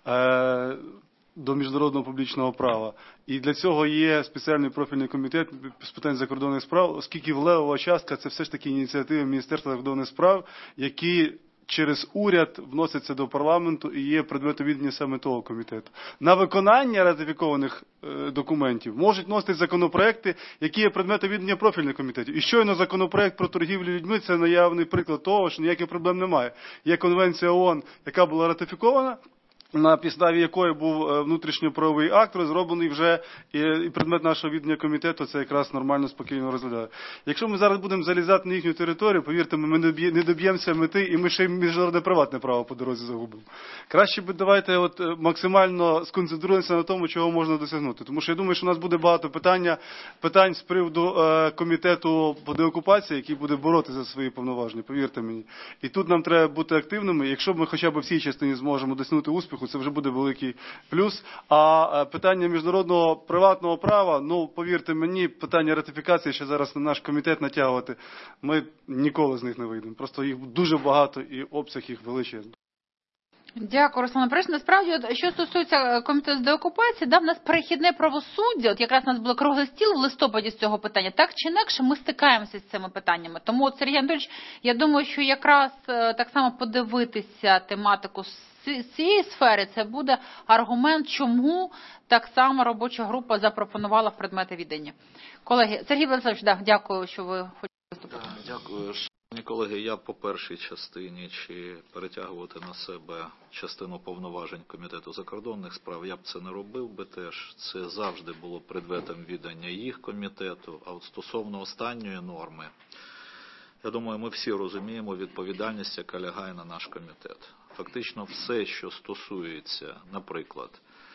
S4: до міжнародного публічного права. І для цього є спеціальний профільний комітет з питань закордонних справ, оскільки влевова частка – це все ж таки ініціативи Міністерства закордонних справ, які через уряд вносяться до парламенту і є предметом відання саме того комітету. На виконання ратифікованих документів можуть вносити законопроекти, які є предметом відання профільних комітетів. І щойно законопроект про торгівлю людьми – це наявний приклад того, що ніяких проблем немає. Є конвенція ООН, яка була ратифікована, на підставі якої був внутрішньоправовий акт розроблений вже, і предмет нашого віддання комітету це якраз нормально, спокійно розглядає. Якщо ми зараз будемо залізати на їхню територію, повірте, ми не доб'ємося мети, і ми ще й міжнародне приватне право по дорозі загубимо. Краще би давайте максимально сконцентруємося на тому, чого можна досягнути. Тому що я думаю, що у нас буде багато питань з приводу комітету по деокупації, який буде боротися за свої повноваження, повірте мені. І тут нам треба бути активними. Якщо ми хоча б в цій частині зможемо досягнути успіху, це вже буде великий плюс. А питання міжнародного приватного права, повірте мені, питання ратифікації ще зараз на наш комітет натягувати, ми ніколи з них не вийдемо. Просто їх дуже багато і обсяг їх величезний.
S2: Дякую, Руслан Петрович. Насправді, що стосується комітету з деокупації, в нас перехідне правосуддя, якраз у нас було круглий стіл в листопаді з цього питання, так чи інакше ми стикаємося з цими питаннями. Тому, Сергій Анатолійович, я думаю, що якраз так само подивитися тематику з цієї сфери, це буде аргумент, чому так само робоча група запропонувала в предмети відання. Колеги, Сергій Владиславович, дякую, що ви хочете виступити.
S13: Дякую. Шановні колеги, я по першій частині, чи перетягувати на себе частину повноважень Комітету закордонних справ, я б це не робив би теж. Це завжди було предметом відання їх комітету. А от стосовно останньої норми, я думаю, ми всі розуміємо відповідальність, яка лягає на наш комітет. Фактично все, що стосується, наприклад,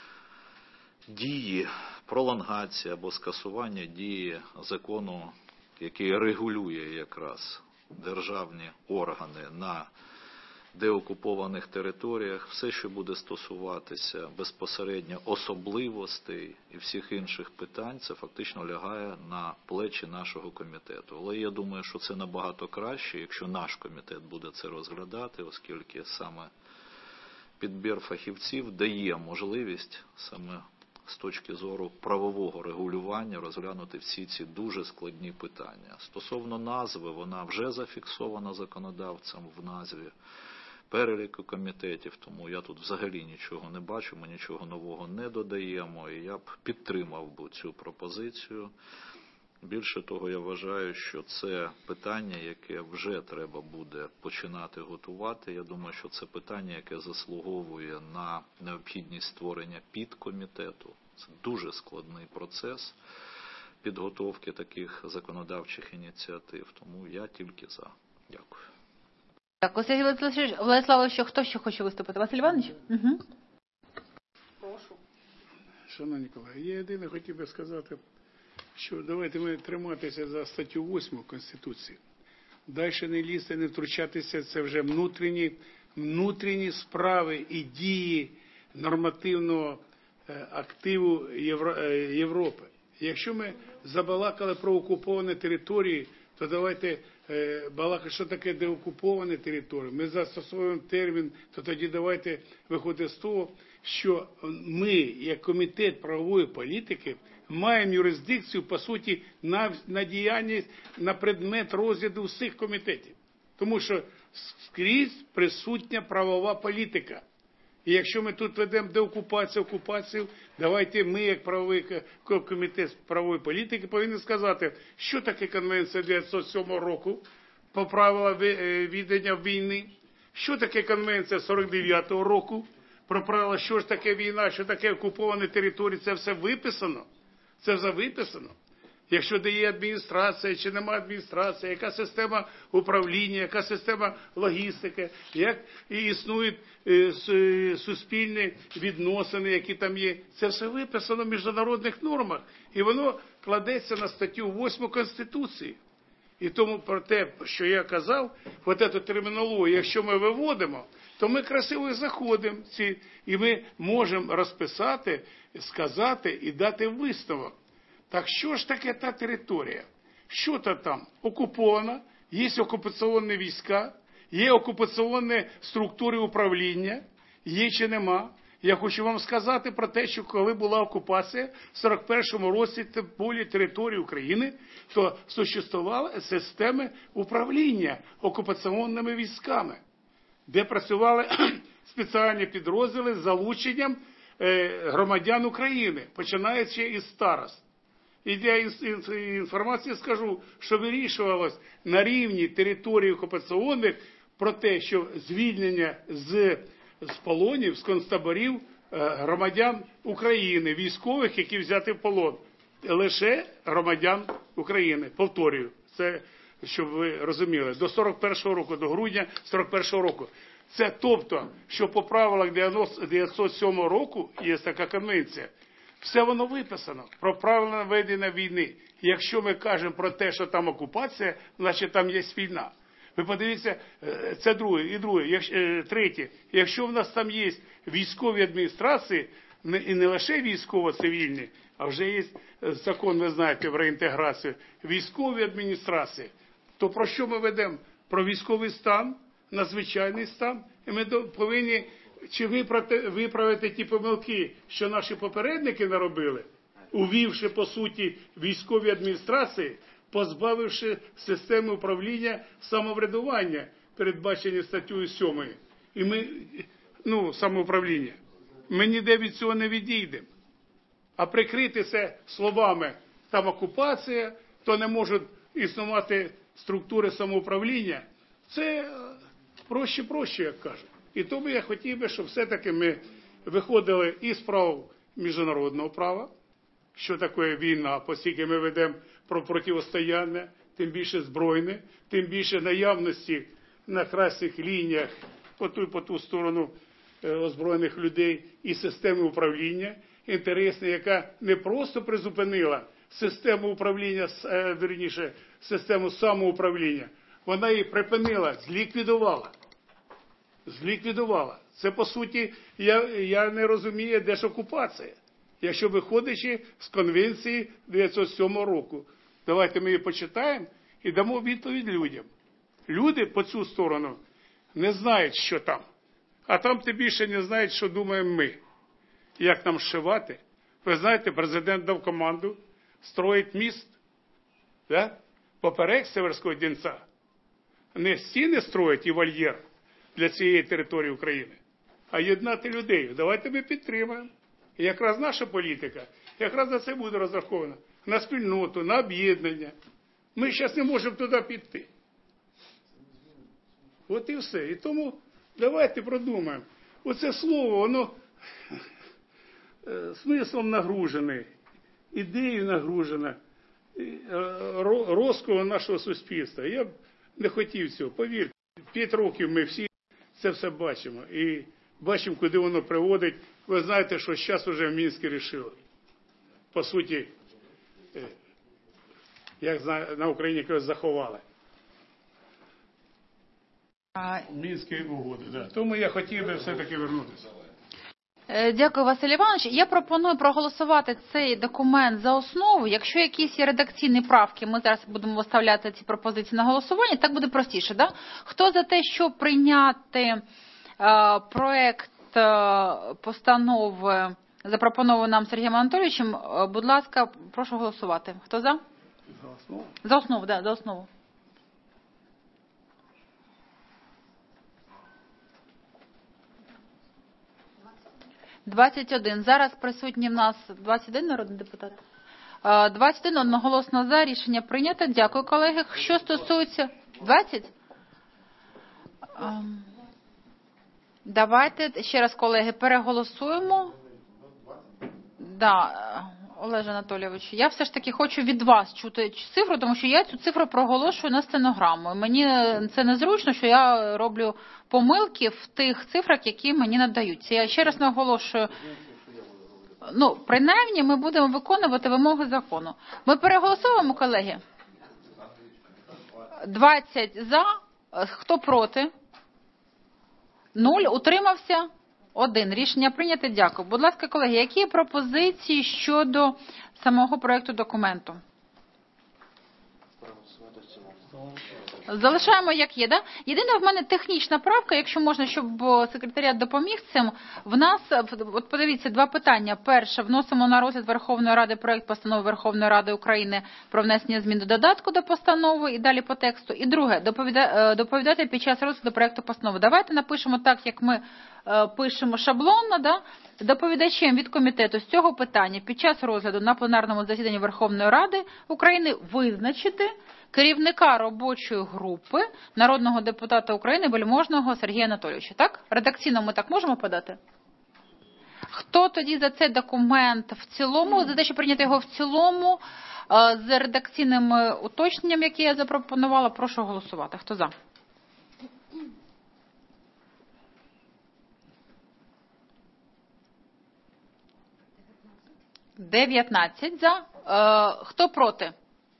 S13: дії, пролонгації або скасування дії закону, який регулює якраз державні органи на деокупованих територіях, все, що буде стосуватися безпосередньо особливостей і всіх інших питань, це фактично лягає на плечі нашого комітету. Але я думаю, що це набагато краще, якщо наш комітет буде це розглядати, оскільки саме підбір фахівців дає можливість саме з точки зору правового регулювання розглянути всі ці дуже складні питання. Стосовно назви, вона вже зафіксована законодавцем в назві переліку комітетів, тому я тут взагалі нічого не бачу, ми нічого нового не додаємо, і я б підтримав цю пропозицію. Більше того, я вважаю, що це питання, яке вже треба буде починати готувати. Я думаю, що це питання, яке заслуговує на необхідність створення підкомітету. Це дуже складний процес підготовки таких законодавчих ініціатив. Тому я тільки за. Дякую.
S2: Так, Сергій Владиславович, хто ще хоче виступити? Василь Іванович? Угу.
S10: Прошу. Шановні колеги, я єдине хотів би сказати, що давайте ми триматися за статтю 8 Конституції. далі не лізти, не втручатися, це вже внутрішні справи і дії нормативного активу Європи. Якщо ми забалакали про окуповані території, то давайте балакати, що таке деокуповані території. Ми застосовуємо термін, то тоді давайте виходити з того, що ми, як комітет правової політики, маємо юрисдикцію, по суті, на діяльність, на предмет розгляду всіх комітетів. Тому що скрізь присутня правова політика. І якщо ми тут ведемо окупацію, давайте ми, як правовий комітет з правової політики, повинні сказати, що таке Конвенція 1907 року по правилам ведення війни, що таке Конвенція 49-го року про правила, що ж таке війна, що таке окуповані території, це все виписано. Це все виписано. Якщо де є адміністрація, чи немає адміністрації, яка система управління, яка система логістики, як існують суспільні відносини, які там є. Це все виписано в міжнародних нормах. І воно кладеться на статтю 8 Конституції. І тому про те, що я казав, от цю термінологію, якщо ми виводимо, то ми красиво заходимо і ми можемо розписати, сказати і дати висновок. Так що ж таке та територія? Що то там? Окупована, є окупаційні війська, є окупаційні структури управління, є чи нема. Я хочу вам сказати про те, що коли була окупація в 41-му році полі території України, то существували системи управління окупаційними військами, де працювали спеціальні підрозділи з залученням громадян України, починаючи із старост. І для інформації скажу, що вирішувалось на рівні територій окупаційних про те, що звільнення з полонів, з концтаборів громадян України, військових, які взяті в полон. Лише громадян України. Повторюю, це, щоб ви розуміли, до 41-го року, до грудня 41-го року. Це тобто, що по правилах 1907 року є така конвенція, все воно виписано про правила ведення війни. Якщо ми кажемо про те, що там окупація, значить там є війна. Ви подивіться, це друге. І друге, третє. Якщо в нас там є військові адміністрації, і не лише військово-цивільні, а вже є закон, ви знаєте, про реінтеграцію, військові адміністрації, то про що ми ведемо? Про військовий стан, надзвичайний стан. І ми повинні чи виправити ті помилки, що наші попередники наробили, увівши, по суті, військові адміністрації, позбавивши системи управління самоврядування, передбачені статтею 7. І ми, самоуправління. Ми ніде від цього не відійдемо. А прикрити це словами, там окупація, то не можуть існувати структури самоуправління, це проще, як кажуть. І тому я хотів би, щоб все-таки ми виходили із прав міжнародного права, що таке війна, оскільки ми ведемо про протистояння, тим більше збройне, тим більше наявності на красних лініях по ту сторону озброєних людей і системи управління, інтересна, яка не просто призупинила систему управління, вірніше, систему самоуправління, вона її припинила, зліквідувала. Це, по суті, я не розумію, де ж окупація. Якщо виходячи з Конвенції 1907 року. Давайте ми її почитаємо і дамо відповідь людям. Люди по цю сторону не знають, що там. А там тим більше не знають, що думаємо ми. Як нам зшивати. Ви знаєте, президент дав команду строїть міст, поперек Северського Донця. Не стіни строїть і вольєр для цієї території України, а єднати людей. Давайте ми підтримаємо. І якраз наша політика, якраз на це буде розрахована. На спільноту, на об'єднання. Ми зараз не можемо туди піти. От і все. І тому давайте продумаємо. Оце слово, воно смислом нагружене, ідеєю нагружене, розколом нашого суспільства. Я б не хотів цього. Повірте, 5 років ми всі це все бачимо. І бачимо, куди воно приводить. Ви знаєте, що зараз вже в Мінську рішили. По суті, як на Україні кажуть, заховали. Мінські угоди. Да. Тому я хотів би все-таки вернутися.
S2: Дякую, Василь Іванович. Я пропоную проголосувати цей документ за основу. Якщо якісь є редакційні правки, ми зараз будемо виставляти ці пропозиції на голосування, так буде простіше. Да? Хто за те, щоб прийняти проект постанови, запропонований нам Сергієм Анатолійовичем, будь ласка, прошу голосувати. Хто за?
S10: За основу?
S2: За основу, да, за основу. «21». Зараз присутні в нас 21 народний депутат. 21 одноголосно за. Рішення прийнято. Дякую, колеги. Що стосується... 20? Давайте ще раз, колеги, переголосуємо. Да, Олеже Анатолійович, я все ж таки хочу від вас чути цифру, тому що я цю цифру проголошую на стенограму. Мені це незручно, що я роблю помилки в тих цифрах, які мені надаються. Я ще раз наголошую, принаймні ми будемо виконувати вимоги закону. Ми переголосуємо, колеги? 20 за, хто проти? 0, утримався? 1. Рішення прийнято. Дякую. Будь ласка, колеги, які є пропозиції щодо самого проекту документу? Залишаємо як є, да? Єдина в мене технічна правка, якщо можна, щоб секретаріат допоміг цим. В нас, от подивіться, два питання. Перше, вносимо на розгляд Верховної Ради проект постанови Верховної Ради України про внесення змін до додатку до постанови і далі по тексту. І друге, доповідати під час розгляду проекту постанови. Давайте напишемо так, як ми пишемо шаблонно, да? Доповідачем від комітету з цього питання під час розгляду на пленарному засіданні Верховної Ради України визначити керівника робочої групи народного депутата України Вельможного Сергія Анатолійовича. Так? Редакційно ми так можемо подати? Хто тоді за цей документ в цілому, за те, щоб прийняти його в цілому, з редакційним уточненням, яке я запропонувала, прошу голосувати. Хто за? «19 за. Хто проти?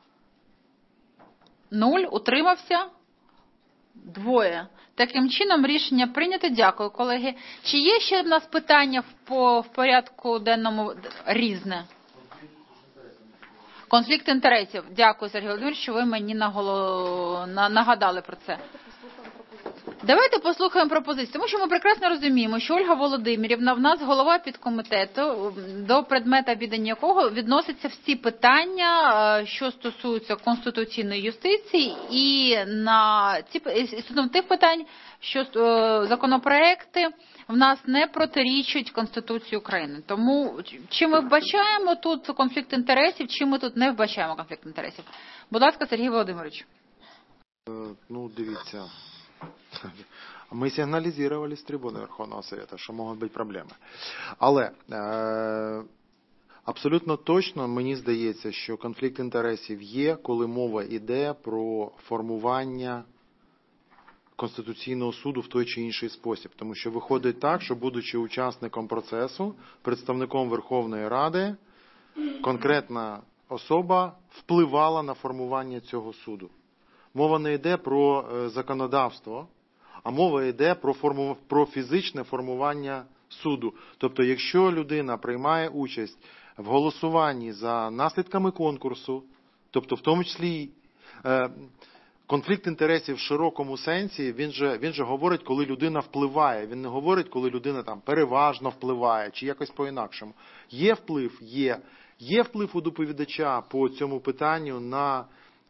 S2: 0. Утримався? 2. Таким чином рішення прийнято. Дякую, колеги. Чи є ще в нас питання в порядку денному різне? Конфлікт інтересів. Дякую, Сергій Володимирович, що ви мені нагадали про це. Давайте послухаємо пропозицію, тому що ми прекрасно розуміємо, що Ольга Володимирівна в нас голова підкомітету, до предмета відання якого відносяться всі питання, що стосуються конституційної юстиції, і стосовно тих питань, що законопроекти в нас не протирічать Конституції України. Тому чи ми вбачаємо тут конфлікт інтересів, чи ми тут не вбачаємо конфлікт інтересів? Будь ласка, Сергій Володимирович.
S6: Дивіться. Мы сигнализировали с трибуны Верховного Совета, що можуть бути проблеми. Але абсолютно точно мені здається, що конфлікт інтересів є, коли мова йде про формування Конституційного суду в той чи інший спосіб. Тому що виходить так, що будучи учасником процесу, представником Верховної Ради, конкретна особа впливала на формування цього суду. Мова не йде про законодавство, а мова йде про фізичне формування суду. Тобто, якщо людина приймає участь в голосуванні за наслідками конкурсу, тобто в тому числі конфлікт інтересів в широкому сенсі, він же говорить, коли людина впливає. Він не говорить, коли людина там переважно впливає чи якось по-інакшому. Є вплив? Є. Є вплив у доповідача по цьому питанню на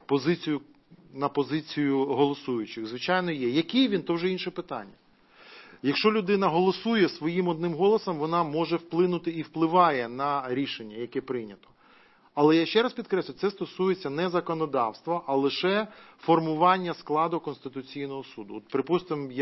S6: позицію голосуючих? Звичайно, є. Який він, то вже інше питання. Якщо людина голосує своїм одним голосом, вона може вплинути і впливає на рішення, яке прийнято. Але я ще раз підкреслю, це стосується не законодавства, а лише формування складу Конституційного суду. От, припустимо,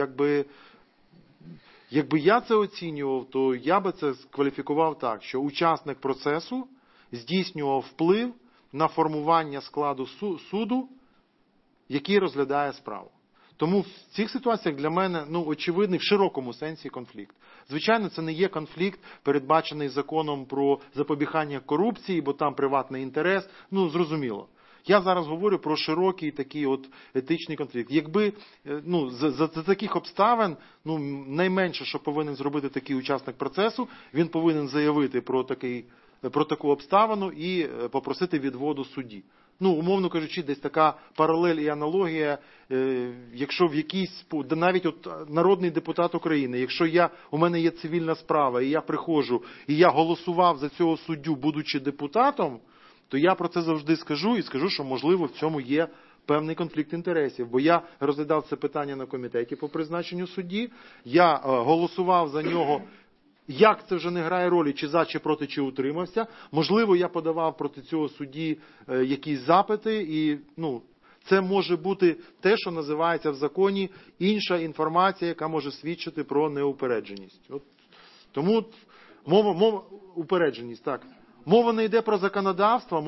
S6: якби я це оцінював, то я би це кваліфікував так, що учасник процесу здійснював вплив на формування складу суду, який розглядає справу. Тому в цих ситуаціях для мене очевидний в широкому сенсі конфлікт. Звичайно, це не є конфлікт, передбачений законом про запобігання корупції, бо там приватний інтерес. Зрозуміло. Я зараз говорю про широкий такий от етичний конфлікт. Якби за таких обставин, найменше, що повинен зробити такий учасник процесу, він повинен заявити про таку обставину і попросити відводу судді. Умовно кажучи, десь така паралель і аналогія, якщо в якійсь, навіть народний депутат України, якщо у мене є цивільна справа, і я приходжу, і я голосував за цього суддю, будучи депутатом, то я про це завжди скажу, і скажу, що, можливо, в цьому є певний конфлікт інтересів. Бо я розглядав це питання на комітеті по призначенню судді, я голосував за нього. Як це вже не грає ролі, чи за, чи проти, чи утримався. Можливо, я подавав проти цього судді якісь запити, і це може бути те, що називається в законі інша інформація, яка може свідчити про неупередженість. Тому упередженість, так. Мова не йде про законодавство,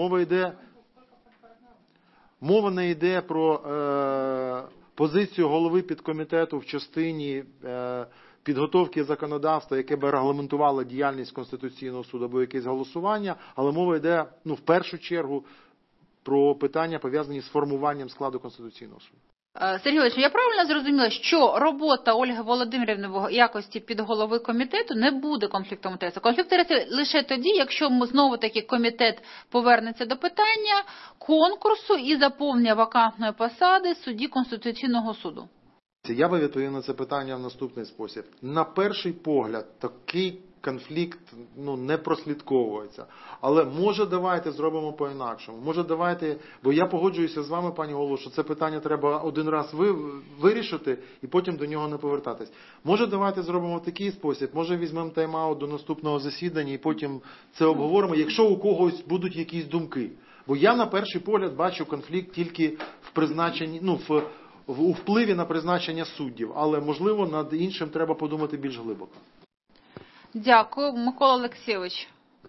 S6: мова не йде про позицію голови підкомітету в частині підготовки законодавства, яке би регламентувало діяльність Конституційного суду або якесь голосування, але мова йде, в першу чергу, про питання, пов'язані з формуванням складу Конституційного суду.
S2: Сергій Олегович, я правильно зрозуміла, що робота Ольги Володимирівни в якості підголови комітету не буде конфліктом інтересів? Конфлікт інтересів лише тоді, якщо знову-таки комітет повернеться до питання конкурсу і заповнення вакантної посади судді Конституційного суду.
S6: Я би відповів на це питання в наступний спосіб. На перший погляд, такий конфлікт не прослідковується. Але може давайте зробимо по-інакшому. Може давайте, бо я погоджуюся з вами, пані голово, що це питання треба один раз вирішити і потім до нього не повертатись. Може давайте зробимо в такий спосіб, може візьмемо тайм-аут до наступного засідання і потім це обговоримо, якщо у когось будуть якісь думки. Бо я на перший погляд бачу конфлікт тільки в призначенні, у впливі на призначення суддів, але, можливо, над іншим треба подумати більш глибоко.
S2: Дякую. Микола Олексійович.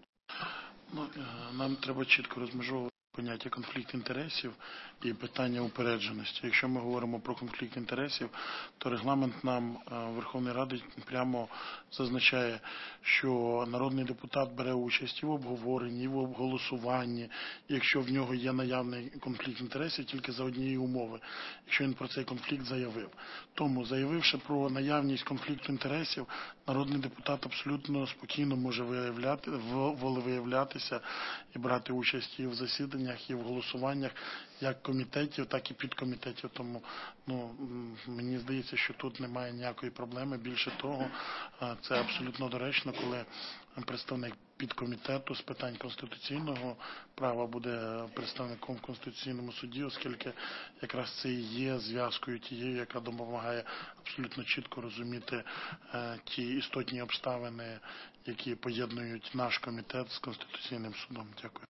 S11: Нам треба чітко розмежовувати поняття конфлікт інтересів і питання упередженості. Якщо ми говоримо про конфлікт інтересів, то регламент нам Верховної Ради прямо зазначає, що народний депутат бере участь і в обговоренні, і в голосуванні, якщо в нього є наявний конфлікт інтересів, тільки за однієї умови, якщо він про цей конфлікт заявив. Тому, заявивши про наявність конфлікту інтересів, народний депутат абсолютно спокійно може волевиявлятися і брати участь і в засіданнях, і в голосуваннях як комітетів, так і підкомітетів. Тому мені здається, що тут немає ніякої проблеми. Більше того, це абсолютно доречно, коли представник підкомітету з питань конституційного права буде представником в Конституційному суді, оскільки якраз це і є зв'язкою тією, яка допомагає абсолютно чітко розуміти ті істотні обставини, які поєднують наш комітет з Конституційним судом. Дякую.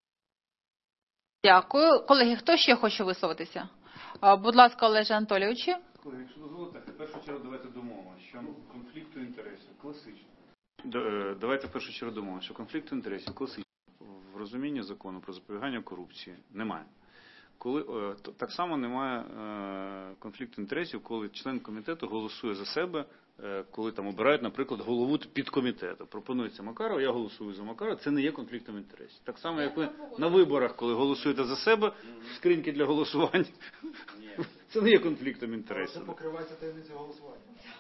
S2: Дякую. Колеги, хто ще хоче висловитися? Будь ласка, Олеже Анатолійовичу.
S14: Колеги, якщо дозволите, в першу чергу давайте домовимося, що конфлікту інтересів класично. Давайте в першу чергу домовимося, що конфлікту інтересів класично в розумінні закону про запобігання корупції немає. Так само немає конфлікту інтересів, коли член комітету голосує за себе, коли там обирають, наприклад, голову підкомітету. Пропонується Макаров, я голосую за Макарова, це не є конфліктом інтересів. Так само, як ви на виборах, коли голосуєте за себе, скриньки для голосування, це не є конфліктом інтересів.
S6: Це покривається таємницею голосування.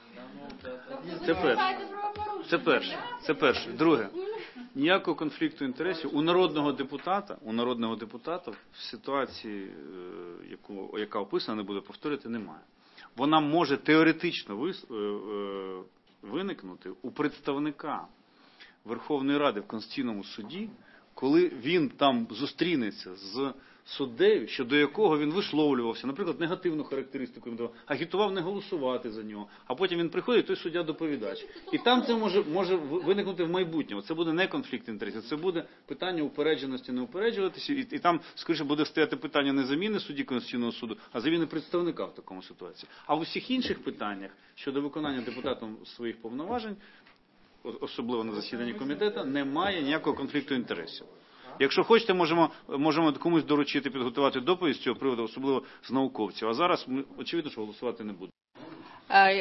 S14: Це перше. Друге. Ніякого конфлікту інтересів у народного депутата в ситуації, яка описана, не буде повторювати, немає. Вона може теоретично виникнути у представника Верховної Ради в Конституційному суді, коли він там зустрінеться з суддею, щодо якого він висловлювався, наприклад, негативну характеристику їм давав, агітував не голосувати за нього, а потім він приходить, той суддя-доповідач. І там це може виникнути в майбутньому. Це буде не конфлікт інтересів, це буде питання упередженості, неупереджуватися, і там, скоріше, буде стояти питання не заміни судді Конституційного суду, а заміни представника в такому ситуації. А в усіх інших питаннях, щодо виконання депутатом своїх повноважень, особливо на засіданні комітету, немає ніякого конфлікту інтересів. Якщо хочете, можемо комусь доручити підготувати доповідь з цього приводу, особливо з науковців. А зараз ми, очевидно, що голосувати не будемо.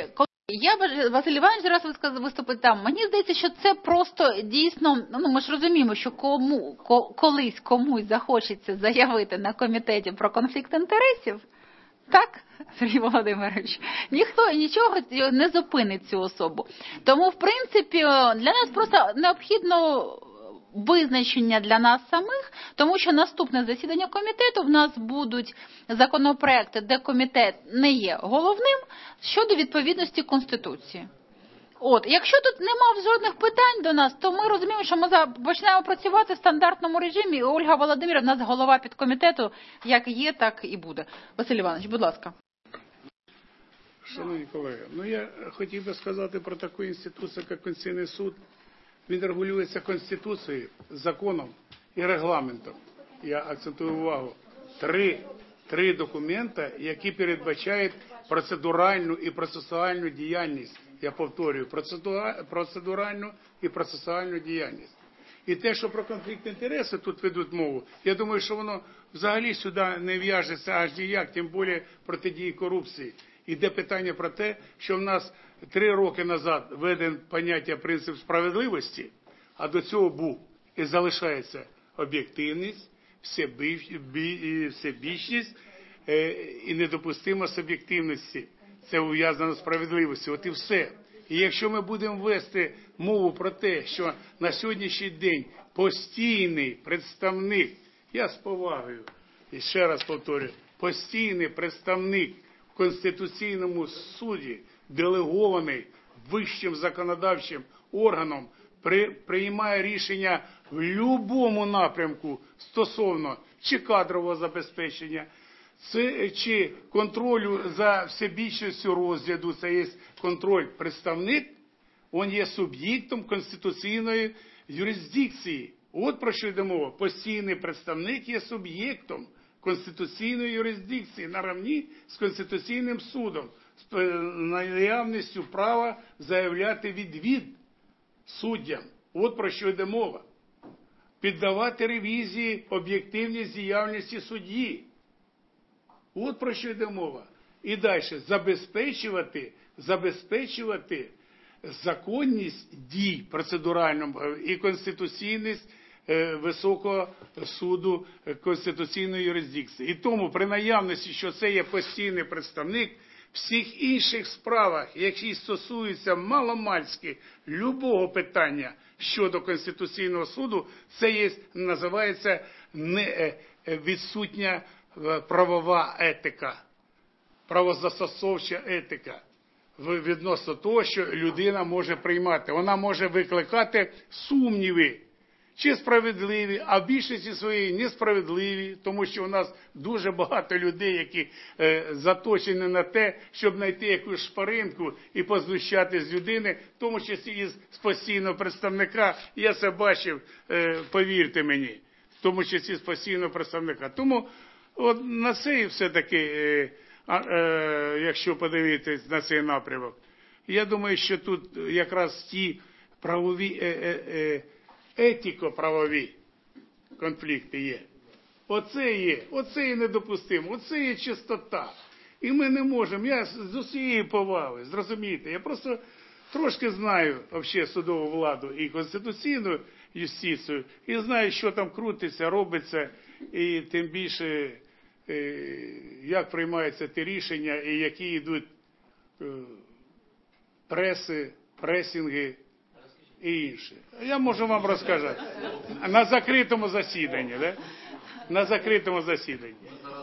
S2: Я, Василь Іванович, зараз виступить там. Мені здається, що це просто дійсно, ми ж розуміємо, що колись комусь захочеться заявити на комітеті про конфлікт інтересів, так, Сергій Володимирович, ніхто і нічого не зупинить цю особу. Тому, в принципі, для нас просто необхідно визначення для нас самих, тому що наступне засідання комітету в нас будуть законопроекти, де комітет не є головним, щодо відповідності Конституції. Якщо тут немає жодних питань до нас, то ми розуміємо, що ми починаємо працювати в стандартному режимі, і Ольга Володимирівна, у нас голова підкомітету, як є, так і буде. Василь Іванович, будь ласка.
S10: Шановні колеги, я хотів би сказати про таку інституцію, як Конституційний суд. Він регулюється Конституцією, законом і регламентом. Я акцентую увагу. Три документи, які передбачають процедуральну і процесуальну діяльність. Я повторюю, процедуральну і процесуальну діяльність. І те, що про конфлікт інтересів тут ведуть мову, я думаю, що воно взагалі сюди не в'яжеться аж ніяк, тим більше протидії корупції. Іде питання про те, що в нас 3 роки назад введено поняття принцип справедливості, а до цього був і залишається об'єктивність, всебічність і недопустимість суб'єктивності. Це ув'язано з справедливістю. От і все. І якщо ми будемо вести мову про те, що на сьогоднішній день постійний представник, я з повагою, і ще раз повторюю, постійний представник в Конституційному суді, делегований вищим законодавчим органом, приймає рішення в будь-якому напрямку стосовно чи кадрового забезпечення, чи контролю за всебічністю розгляду, це є контроль представник, він є суб'єктом конституційної юрисдикції. От про що йде мова. Постійний представник є суб'єктом конституційної юрисдикції наравні з Конституційним судом, з наявністю права заявляти відвід суддям. От про що йде мова. Піддавати ревізії об'єктивність діяльності судді. От про що йде мова. І далі забезпечувати законність дій процедуральному і конституційність Високого суду конституційної юрисдикції. І тому при наявності, що це є постійний представник, всіх інших справах, які стосуються маломальськи любого питання щодо Конституційного суду, це є, називається відсутня правова етика, правозастосовча етика відносно того, що людина може приймати. Вона може викликати сумніви, чи справедливі, а в більшості своєї несправедливі, тому що у нас дуже багато людей, які заточені на те, щоб знайти якусь шпаринку і познущати з людини, в тому числі і з постійного представника. Я це бачив, повірте мені, в тому числі з постійного представника. Тому от на цей все-таки, якщо подивитись на цей напрямок, я думаю, що тут якраз ті правові етико-правові конфлікти є. Оце є недопустимо, оце є чистота. І ми не можемо, я з усією повагою, зрозумієте, я просто трошки знаю взагалі судову владу і конституційну юстицію, і знаю, що там крутиться, робиться, і тим більше, як приймаються ті рішення, і які йдуть пресинги, і інше. Я можу вам розказати. На закритому засіданні, да? На закритому засіданні.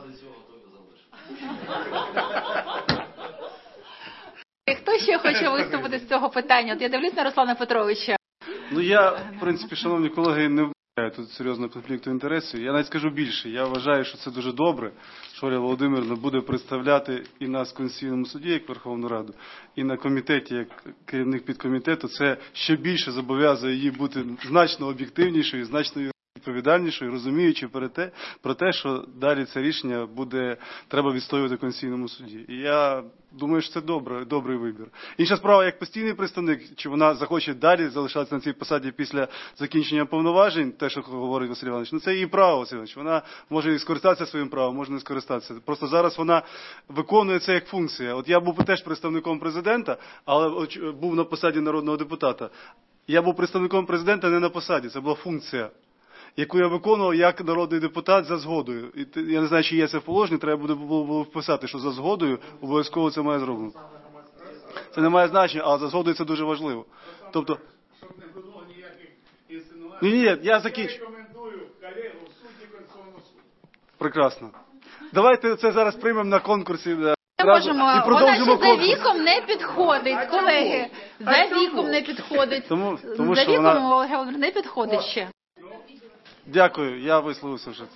S2: Хто ще хоче виступити з цього питання? От я дивлюсь на Руслана Петровича.
S4: Я, в принципі, шановні колеги, не вважаю тут серйозного конфлікту інтересів. Я навіть скажу більше. Я вважаю, що це дуже добре, що Ольга Володимирівна буде представляти і нас в Конституційному суді, як Верховну Раду, і на комітеті, як керівник підкомітету. Це ще більше зобов'язує її бути значно об'єктивнішою і значно відповідальнішою, розуміючи про те, що далі це рішення треба відстоювати в Конституційному суді. І я думаю, що це добрий вибір. Інша справа, як постійний представник, чи вона захоче далі залишатися на цій посаді після закінчення повноважень, те, що говорить Василь Іванович, це її право, Василь Іванович. Вона може і скористатися своїм правом, може не скористатися. Просто зараз вона виконує це як функція. От я був теж представником президента, але був на посаді народного депутата. Я був представником президента не на посаді, це була функція, яку я виконував як народний депутат за згодою. І я не знаю, чи є це в положенні, треба було вписати, що за згодою обов'язково це має зроблено. Це не має значення, але за згодою це дуже важливо. Тобто...
S10: Щоб не було ніяких інсинуацій.
S4: Ні, я закінчу.
S10: Я рекомендую колегу в судді Конституційного суду.
S4: Прекрасно. Давайте це зараз приймемо на конкурсі.
S2: І вона ще за віком не підходить, колеги. За віком не підходить. За віком, Ольга Володимирівна, не підходить ще.
S4: Дякую, я висловився вже.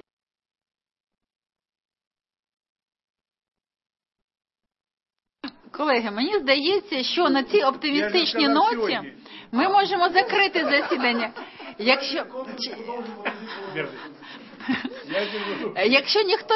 S2: Колеги, мені здається, що на цій оптимістичній ноті ми можемо закрити засідання. Якщо ніхто